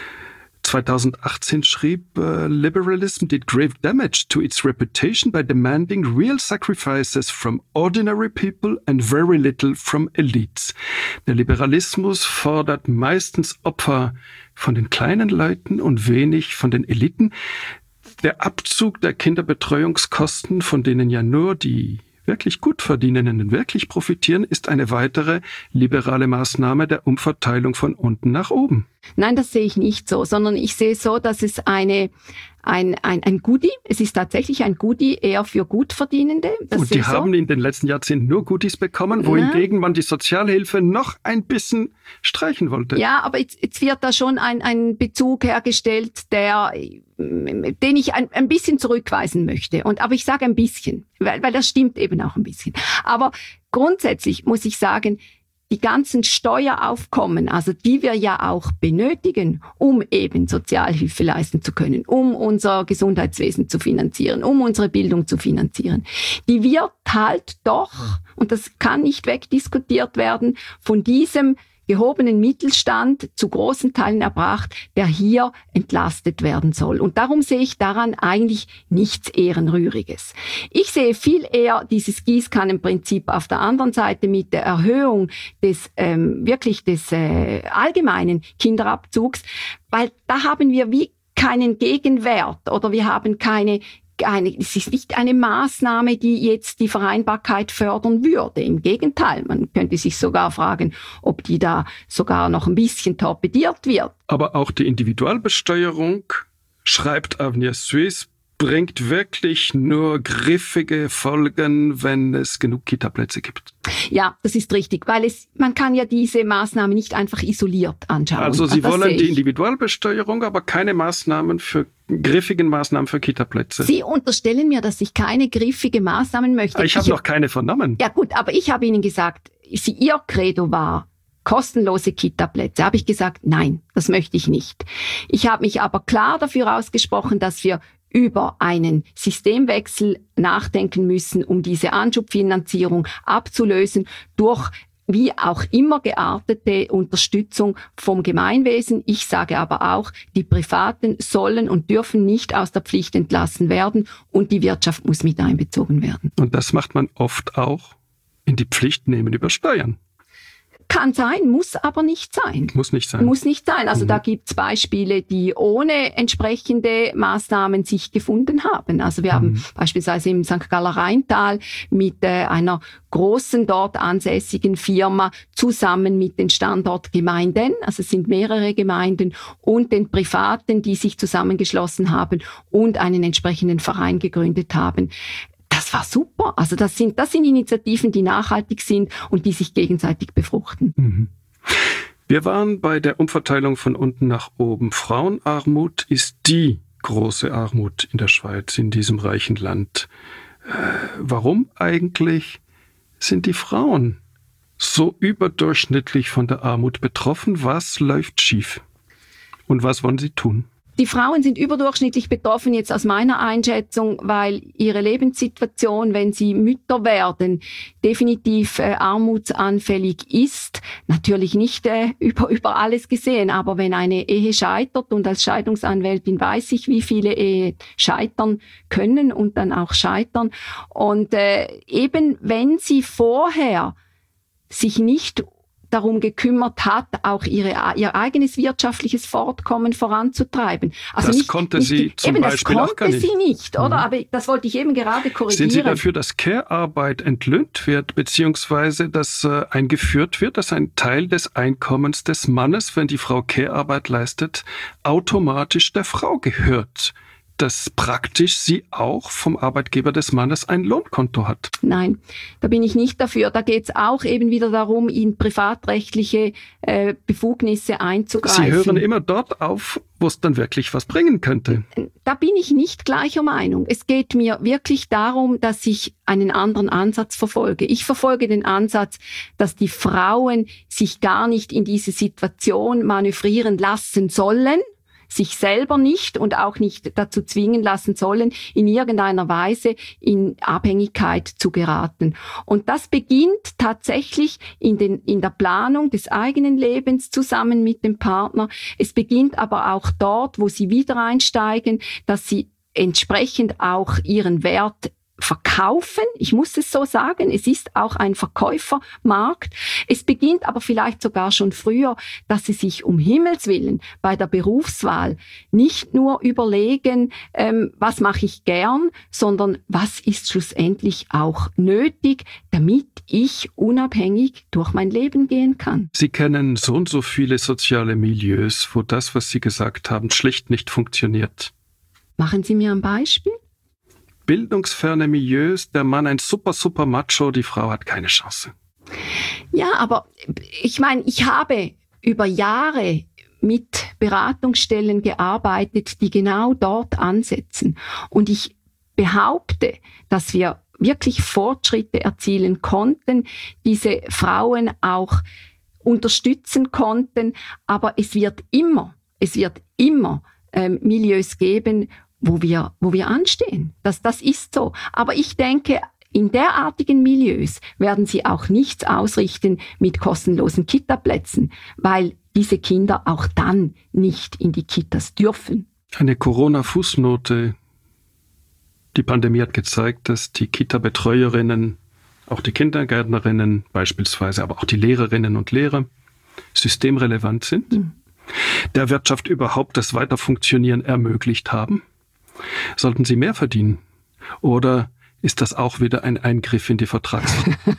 2018 schrieb, Liberalism did grave damage to its reputation by demanding real sacrifices from ordinary people and very little from elites. Der Liberalismus fordert meistens Opfer von den kleinen Leuten und wenig von den Eliten. Der Abzug der Kinderbetreuungskosten, von denen ja nur die wirklich gut verdienenden wirklich profitieren, ist eine weitere liberale Maßnahme der Umverteilung von unten nach oben. Nein, das sehe ich nicht so, sondern ich sehe so, dass es eine ein Goodie. Es ist tatsächlich ein Goodie eher für Gutverdienende. Und die haben in den letzten Jahrzehnten nur Goodies bekommen, wohingegen man die Sozialhilfe noch ein bisschen streichen wollte. Ja, aber jetzt wird da schon ein Bezug hergestellt, den ich ein bisschen zurückweisen möchte. Aber ich sage ein bisschen, weil das stimmt eben auch ein bisschen. Aber grundsätzlich muss ich sagen, die ganzen Steueraufkommen, also die wir ja auch benötigen, um eben Sozialhilfe leisten zu können, um unser Gesundheitswesen zu finanzieren, um unsere Bildung zu finanzieren, die wird halt doch, und das kann nicht wegdiskutiert werden, von diesem gehobenen Mittelstand zu großen Teilen erbracht, der hier entlastet werden soll. Und darum sehe ich daran eigentlich nichts Ehrenrühriges. Ich sehe viel eher dieses Gießkannenprinzip auf der anderen Seite mit der Erhöhung des allgemeinen Kinderabzugs, weil da haben wir wie keinen Gegenwert oder wir haben es ist nicht eine Maßnahme, die jetzt die Vereinbarkeit fördern würde. Im Gegenteil, man könnte sich sogar fragen, ob die da sogar noch ein bisschen torpediert wird. Aber auch die Individualbesteuerung, schreibt Avenir Suisse, bringt wirklich nur griffige Folgen, wenn es genug Kitaplätze gibt. Ja, das ist richtig, weil man kann ja diese Maßnahme nicht einfach isoliert anschauen. Also Sie wollen die Individualbesteuerung, aber keine griffigen Maßnahmen für Kitaplätze. Sie unterstellen mir, dass ich keine griffige Maßnahmen möchte. Ich habe noch keine vernommen. Ja gut, aber ich habe Ihnen gesagt, Ihr Credo war kostenlose Kitaplätze. Habe ich gesagt, nein, das möchte ich nicht. Ich habe mich aber klar dafür ausgesprochen, dass wir über einen Systemwechsel nachdenken müssen, um diese Anschubfinanzierung abzulösen durch wie auch immer geartete Unterstützung vom Gemeinwesen. Ich sage aber auch, die Privaten sollen und dürfen nicht aus der Pflicht entlassen werden und die Wirtschaft muss mit einbezogen werden. Und das macht man oft auch in die Pflicht nehmen über Steuern. Kann sein, muss aber nicht sein. Muss nicht sein. Muss nicht sein. Also da gibt's Beispiele, die ohne entsprechende Maßnahmen sich gefunden haben. Also wir haben beispielsweise im St. Galler Rheintal mit einer großen dort ansässigen Firma zusammen mit den Standortgemeinden, also es sind mehrere Gemeinden, und den Privaten, die sich zusammengeschlossen haben und einen entsprechenden Verein gegründet haben. Das war super. Also das sind Initiativen, die nachhaltig sind und die sich gegenseitig befruchten. Mhm. Wir waren bei der Umverteilung von unten nach oben. Frauenarmut ist die große Armut in der Schweiz, in diesem reichen Land. Warum eigentlich sind die Frauen so überdurchschnittlich von der Armut betroffen? Was läuft schief? Und was wollen sie tun? Die Frauen sind überdurchschnittlich betroffen jetzt aus meiner Einschätzung, weil ihre Lebenssituation, wenn sie Mütter werden, definitiv armutsanfällig ist. Natürlich nicht über alles gesehen, aber wenn eine Ehe scheitert, und als Scheidungsanwältin weiß ich, wie viele Ehen scheitern können und dann auch scheitern. Und eben wenn sie vorher sich nicht darum gekümmert hat, auch ihr eigenes wirtschaftliches Fortkommen voranzutreiben. Also das konnte sie zum Beispiel auch gar nicht. Das konnte sie nicht, oder? Aber das wollte ich eben gerade korrigieren. Sind Sie dafür, dass Care-Arbeit entlöhnt wird, beziehungsweise dass eingeführt wird, dass ein Teil des Einkommens des Mannes, wenn die Frau Care-Arbeit leistet, automatisch der Frau gehört? Dass praktisch sie auch vom Arbeitgeber des Mannes ein Lohnkonto hat. Nein, da bin ich nicht dafür. Da geht es auch eben wieder darum, in privatrechtliche Befugnisse einzugreifen. Sie hören immer dort auf, wo es dann wirklich was bringen könnte. Da bin ich nicht gleicher Meinung. Es geht mir wirklich darum, dass ich einen anderen Ansatz verfolge. Ich verfolge den Ansatz, dass die Frauen sich gar nicht in diese Situation manövrieren lassen sollen, sich selber nicht und auch nicht dazu zwingen lassen sollen, in irgendeiner Weise in Abhängigkeit zu geraten. Und das beginnt tatsächlich in der Planung des eigenen Lebens zusammen mit dem Partner. Es beginnt aber auch dort, wo sie wieder einsteigen, dass sie entsprechend auch ihren Wert verkaufen. Ich muss es so sagen, es ist auch ein Verkäufermarkt. Es beginnt aber vielleicht sogar schon früher, dass sie sich um Himmels Willen bei der Berufswahl nicht nur überlegen, was mache ich gern, sondern was ist schlussendlich auch nötig, damit ich unabhängig durch mein Leben gehen kann. Sie kennen so und so viele soziale Milieus, wo das, was Sie gesagt haben, schlicht nicht funktioniert. Machen Sie mir ein Beispiel? Bildungsferne Milieus, der Mann ein super Macho, die Frau hat keine Chance. Ja, aber ich meine, ich habe über Jahre mit Beratungsstellen gearbeitet, die genau dort ansetzen. Und ich behaupte, dass wir wirklich Fortschritte erzielen konnten, diese Frauen auch unterstützen konnten. Aber es wird immer Milieus geben, wo wir anstehen. Das ist so. Aber ich denke, in derartigen Milieus werden sie auch nichts ausrichten mit kostenlosen Kitaplätzen, weil diese Kinder auch dann nicht in die Kitas dürfen. Eine Corona-Fußnote. Die Pandemie hat gezeigt, dass die Kita-Betreuerinnen, auch die Kindergärtnerinnen beispielsweise, aber auch die Lehrerinnen und Lehrer systemrelevant sind, der Wirtschaft überhaupt das Weiterfunktionieren ermöglicht haben. Sollten sie mehr verdienen? Oder ist das auch wieder ein Eingriff in die Vertragsverhandlungen?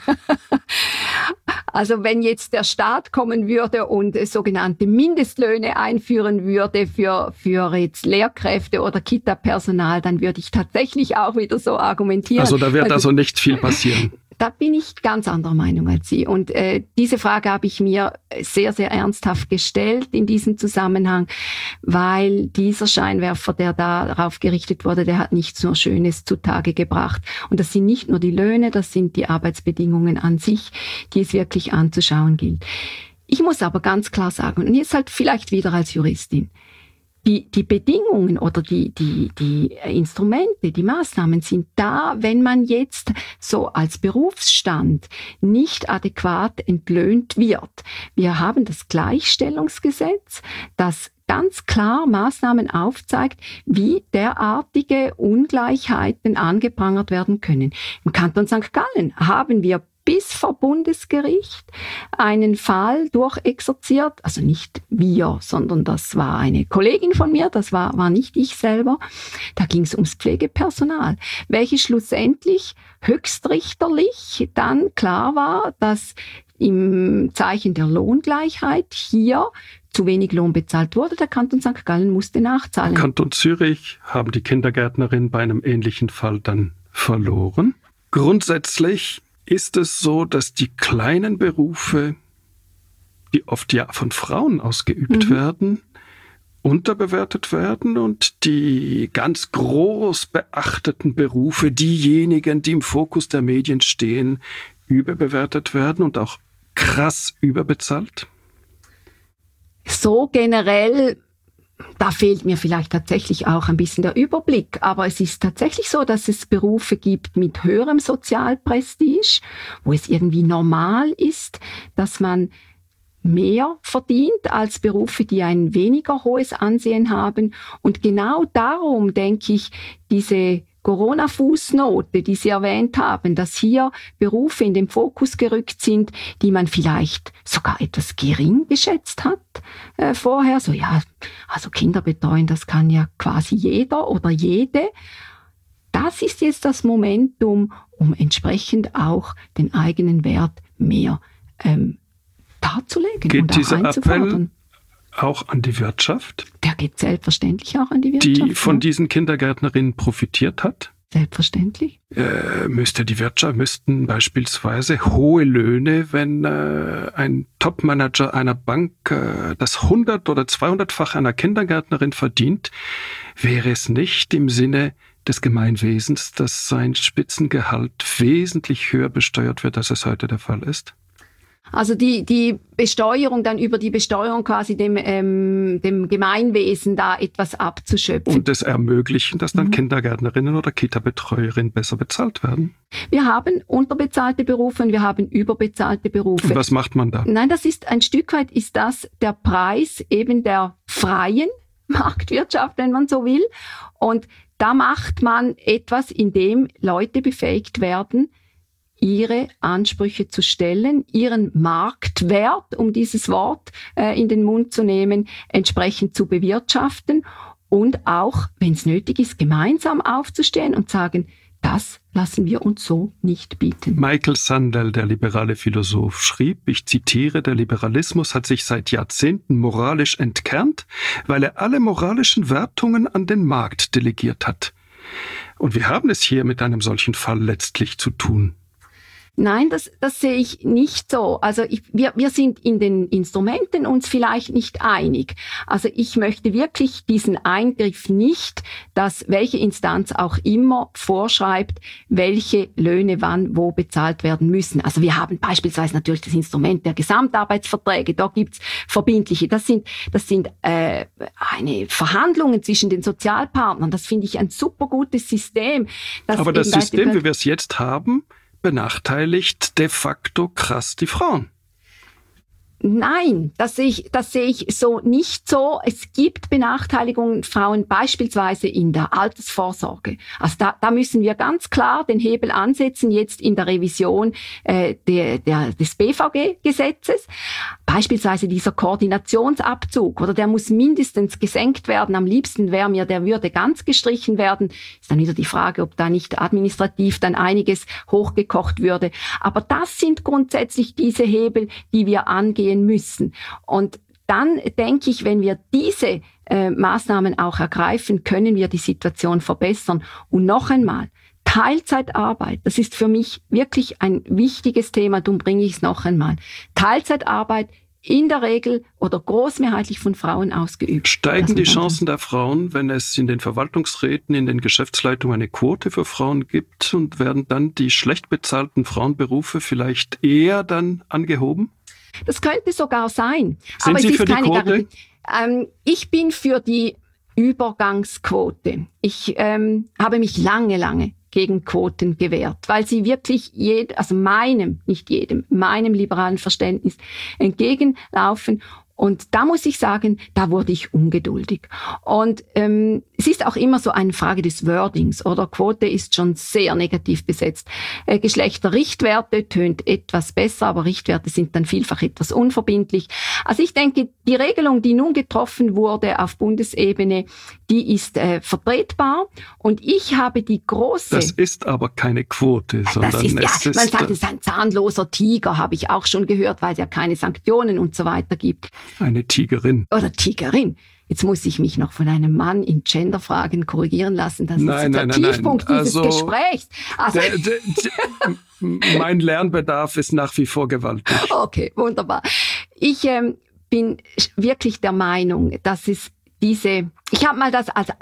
Also wenn jetzt der Staat kommen würde und sogenannte Mindestlöhne einführen würde für jetzt Lehrkräfte oder Kita-Personal, dann würde ich tatsächlich auch wieder so argumentieren. Also da wird also nicht viel passieren. Da bin ich ganz anderer Meinung als Sie. Und diese Frage habe ich mir sehr, sehr ernsthaft gestellt in diesem Zusammenhang, weil dieser Scheinwerfer, der darauf gerichtet wurde, der hat nichts nur Schönes zutage gebracht. Und das sind nicht nur die Löhne, das sind die Arbeitsbedingungen an sich, die es wirklich anzuschauen gilt. Ich muss aber ganz klar sagen, und jetzt halt vielleicht wieder als Juristin, die Bedingungen oder die Instrumente, die Maßnahmen sind da, wenn man jetzt so als Berufsstand nicht adäquat entlöhnt wird. Wir haben das Gleichstellungsgesetz, das ganz klar Maßnahmen aufzeigt, wie derartige Ungleichheiten angeprangert werden können. Im Kanton St. Gallen haben wir bis vor Bundesgericht einen Fall durchexerziert, also nicht wir, sondern das war eine Kollegin von mir, das war nicht ich selber. Da ging es ums Pflegepersonal, welches schlussendlich höchstrichterlich dann klar war, dass im Zeichen der Lohngleichheit hier zu wenig Lohn bezahlt wurde. Der Kanton St. Gallen musste nachzahlen. Im Kanton Zürich haben die Kindergärtnerinnen bei einem ähnlichen Fall dann verloren. Grundsätzlich ist es so, dass die kleinen Berufe, die oft ja von Frauen ausgeübt werden, unterbewertet werden und die ganz groß beachteten Berufe, diejenigen, die im Fokus der Medien stehen, überbewertet werden und auch krass überbezahlt? So generell, da fehlt mir vielleicht tatsächlich auch ein bisschen der Überblick. Aber es ist tatsächlich so, dass es Berufe gibt mit höherem Sozialprestige, wo es irgendwie normal ist, dass man mehr verdient als Berufe, die ein weniger hohes Ansehen haben. Und genau darum denke ich, diese Corona-Fußnote, die Sie erwähnt haben, dass hier Berufe in den Fokus gerückt sind, die man vielleicht sogar etwas gering geschätzt hat vorher. So ja, also Kinder betreuen, das kann ja quasi jeder oder jede. Das ist jetzt das Momentum, um entsprechend auch den eigenen Wert mehr darzulegen geht und auch dieser einzufordern. Appell auch an die Wirtschaft? Der geht selbstverständlich auch an die Wirtschaft. Die von diesen Kindergärtnerinnen profitiert hat? Selbstverständlich. Müssten beispielsweise hohe Löhne, wenn ein Topmanager einer Bank das 100- oder 200-fache einer Kindergärtnerin verdient, wäre es nicht im Sinne des Gemeinwesens, dass sein Spitzengehalt wesentlich höher besteuert wird, als es heute der Fall ist? Also die Besteuerung dann über die Besteuerung quasi dem Gemeinwesen da etwas abzuschöpfen. Und es ermöglichen, dass dann Kindergärtnerinnen oder Kita-Betreuerinnen besser bezahlt werden? Wir haben unterbezahlte Berufe und wir haben überbezahlte Berufe. Und was macht man da? Nein, das ist ein Stück weit ist das der Preis eben der freien Marktwirtschaft, wenn man so will. Und da macht man etwas, indem Leute befähigt werden, ihre Ansprüche zu stellen, ihren Marktwert, um dieses Wort in den Mund zu nehmen, entsprechend zu bewirtschaften und auch, wenn es nötig ist, gemeinsam aufzustehen und sagen, das lassen wir uns so nicht bieten. Michael Sandel, der liberale Philosoph, schrieb, ich zitiere, der Liberalismus hat sich seit Jahrzehnten moralisch entkernt, weil er alle moralischen Wertungen an den Markt delegiert hat. Und wir haben es hier mit einem solchen Fall letztlich zu tun. Nein, das sehe ich nicht so. Also wir sind in den Instrumenten uns vielleicht nicht einig. Also ich möchte wirklich diesen Eingriff nicht, dass welche Instanz auch immer vorschreibt, welche Löhne wann wo bezahlt werden müssen. Also wir haben beispielsweise natürlich das Instrument der Gesamtarbeitsverträge. Da gibt's verbindliche. Das sind eine Verhandlungen zwischen den Sozialpartnern. Das finde ich ein super gutes System. Aber das System, wie wir es jetzt haben, benachteiligt de facto krass die Frauen. Nein, das sehe ich so nicht so. Es gibt Benachteiligungen Frauen beispielsweise in der Altersvorsorge. Also da müssen wir ganz klar den Hebel ansetzen, jetzt in der Revision des BVG-Gesetzes. Beispielsweise dieser Koordinationsabzug, oder der muss mindestens gesenkt werden. Am liebsten der würde ganz gestrichen werden. Ist dann wieder die Frage, ob da nicht administrativ dann einiges hochgekocht würde. Aber das sind grundsätzlich diese Hebel, die wir angehen müssen. Und dann denke ich, wenn wir diese Maßnahmen auch ergreifen, können wir die Situation verbessern. Und noch einmal, Teilzeitarbeit, das ist für mich wirklich ein wichtiges Thema, darum bringe ich es noch einmal. Teilzeitarbeit in der Regel oder großmehrheitlich von Frauen ausgeübt. Steigen die Chancen der Frauen, wenn es in den Verwaltungsräten, in den Geschäftsleitungen eine Quote für Frauen gibt, und werden dann die schlecht bezahlten Frauenberufe vielleicht eher dann angehoben? Das könnte sogar sein. Sind Sie für die Quote? Ich bin für die Übergangsquote. Ich habe mich lange gegen Quoten gewehrt, weil sie wirklich meinem liberalen Verständnis entgegenlaufen. Und da muss ich sagen, da wurde ich ungeduldig. Und es ist auch immer so eine Frage des Wordings, oder? Quote ist schon sehr negativ besetzt. Geschlechterrichtwerte tönt etwas besser, aber Richtwerte sind dann vielfach etwas unverbindlich. Also ich denke, die Regelung, die nun getroffen wurde auf Bundesebene, die ist vertretbar. Und ich habe die große... Das ist aber keine Quote, sondern man sagt, es ist ein zahnloser Tiger, habe ich auch schon gehört, weil es ja keine Sanktionen und so weiter gibt. Eine Tigerin. Oder Tigerin. Jetzt muss ich mich noch von einem Mann in Genderfragen korrigieren lassen. Das ist der Tiefpunkt dieses Gesprächs. Also mein Lernbedarf ist nach wie vor gewaltig. Okay, wunderbar. Ich bin wirklich der Meinung, dass es ich habe mal das als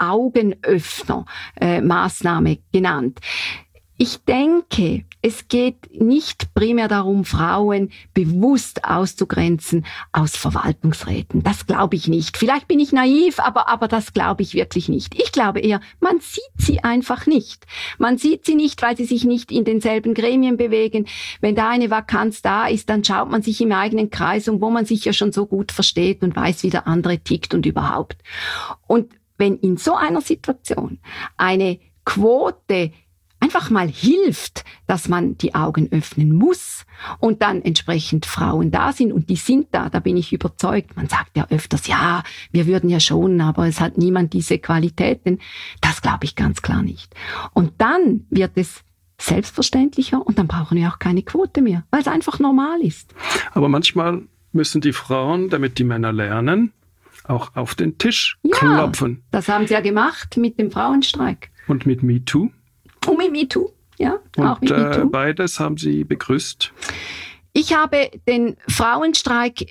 Augenöffner-Maßnahme genannt. Ich denke, es geht nicht primär darum, Frauen bewusst auszugrenzen aus Verwaltungsräten. Das glaube ich nicht. Vielleicht bin ich naiv, aber das glaube ich wirklich nicht. Ich glaube eher, man sieht sie einfach nicht. Man sieht sie nicht, weil sie sich nicht in denselben Gremien bewegen. Wenn da eine Vakanz da ist, dann schaut man sich im eigenen Kreis um, wo man sich ja schon so gut versteht und weiß, wie der andere tickt und überhaupt. Und wenn in so einer Situation eine Quote einfach mal hilft, dass man die Augen öffnen muss und dann entsprechend Frauen da sind, und die sind da bin ich überzeugt. Man sagt ja öfters, ja, wir würden ja schon, aber es hat niemand diese Qualitäten. Das glaube ich ganz klar nicht. Und dann wird es selbstverständlicher und dann brauchen wir auch keine Quote mehr, weil es einfach normal ist. Aber manchmal müssen die Frauen, damit die Männer lernen, auch auf den Tisch klopfen. Das haben sie ja gemacht mit dem Frauenstreik. Und mit MeToo? Und mit MeToo, ja. Und auch mit MeToo. Beides haben Sie begrüßt? Ich habe den Frauenstreik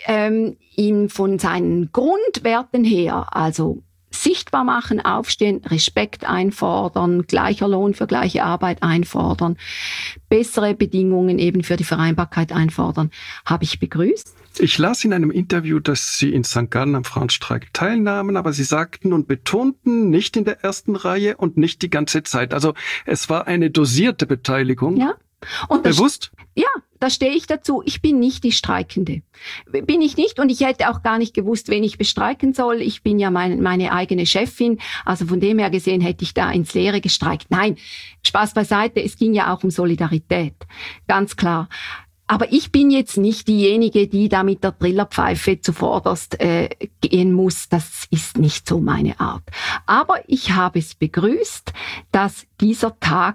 von seinen Grundwerten her, also sichtbar machen, aufstehen, Respekt einfordern, gleicher Lohn für gleiche Arbeit einfordern, bessere Bedingungen eben für die Vereinbarkeit einfordern, habe ich begrüßt. Ich las in einem Interview, dass Sie in St. Gallen am Frauenstreik teilnahmen, aber Sie sagten und betonten, nicht in der ersten Reihe und nicht die ganze Zeit. Also es war eine dosierte Beteiligung. Ja. Und bewusst? Ja, da stehe ich dazu. Ich bin nicht die Streikende. Bin ich nicht, und ich hätte auch gar nicht gewusst, wen ich bestreiken soll. Ich bin ja meine eigene Chefin. Also von dem her gesehen hätte ich da ins Leere gestreikt. Nein, Spaß beiseite. Es ging ja auch um Solidarität. Ganz klar. Aber ich bin jetzt nicht diejenige, die da mit der Trillerpfeife zuvorderst gehen muss. Das ist nicht so meine Art. Aber ich habe es begrüßt, dass dieser Tag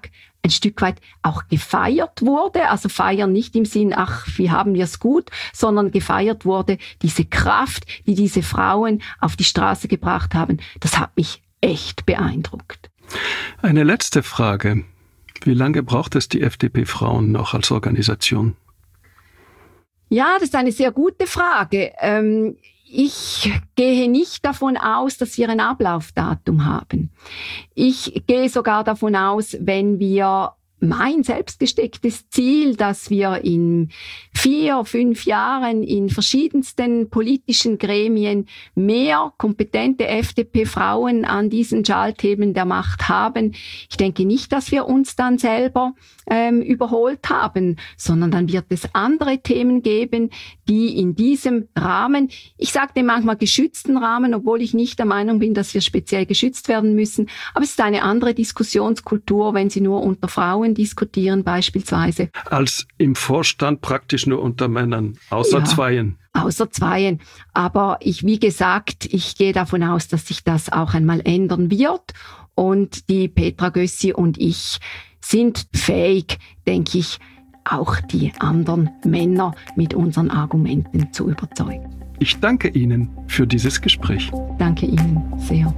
ein Stück weit auch gefeiert wurde. Also feiern nicht im Sinn, ach, wie haben wir es gut, sondern gefeiert wurde, diese Kraft, die diese Frauen auf die Straße gebracht haben. Das hat mich echt beeindruckt. Eine letzte Frage. Wie lange braucht es die FDP-Frauen noch als Organisation? Ja, das ist eine sehr gute Frage. Ich gehe nicht davon aus, dass wir ein Ablaufdatum haben. Ich gehe sogar davon aus, wenn wir mein selbstgestecktes Ziel, dass wir in 4-5 Jahren in verschiedensten politischen Gremien mehr kompetente FDP-Frauen an diesen Schalthebeln der Macht haben. Ich denke nicht, dass wir uns dann selber überholt haben, sondern dann wird es andere Themen geben, die in diesem Rahmen, ich sage dem manchmal geschützten Rahmen, obwohl ich nicht der Meinung bin, dass wir speziell geschützt werden müssen, aber es ist eine andere Diskussionskultur, wenn Sie nur unter Frauen diskutieren beispielsweise. Als im Vorstand praktisch nur unter Männern, außer Zweien. Außer Zweien. Aber wie gesagt, ich gehe davon aus, dass sich das auch einmal ändern wird. Und die Petra Gössi und ich sind fähig, denke ich, auch die anderen Männer mit unseren Argumenten zu überzeugen. Ich danke Ihnen für dieses Gespräch. Danke Ihnen sehr.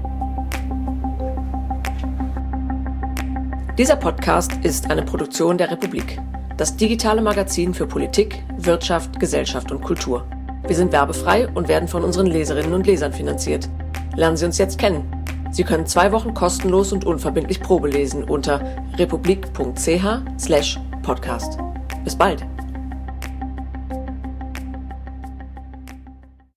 Dieser Podcast ist eine Produktion der Republik, das digitale Magazin für Politik, Wirtschaft, Gesellschaft und Kultur. Wir sind werbefrei und werden von unseren Leserinnen und Lesern finanziert. Lernen Sie uns jetzt kennen. Sie können 2 Wochen kostenlos und unverbindlich Probe lesen unter republik.ch/podcast. Bis bald!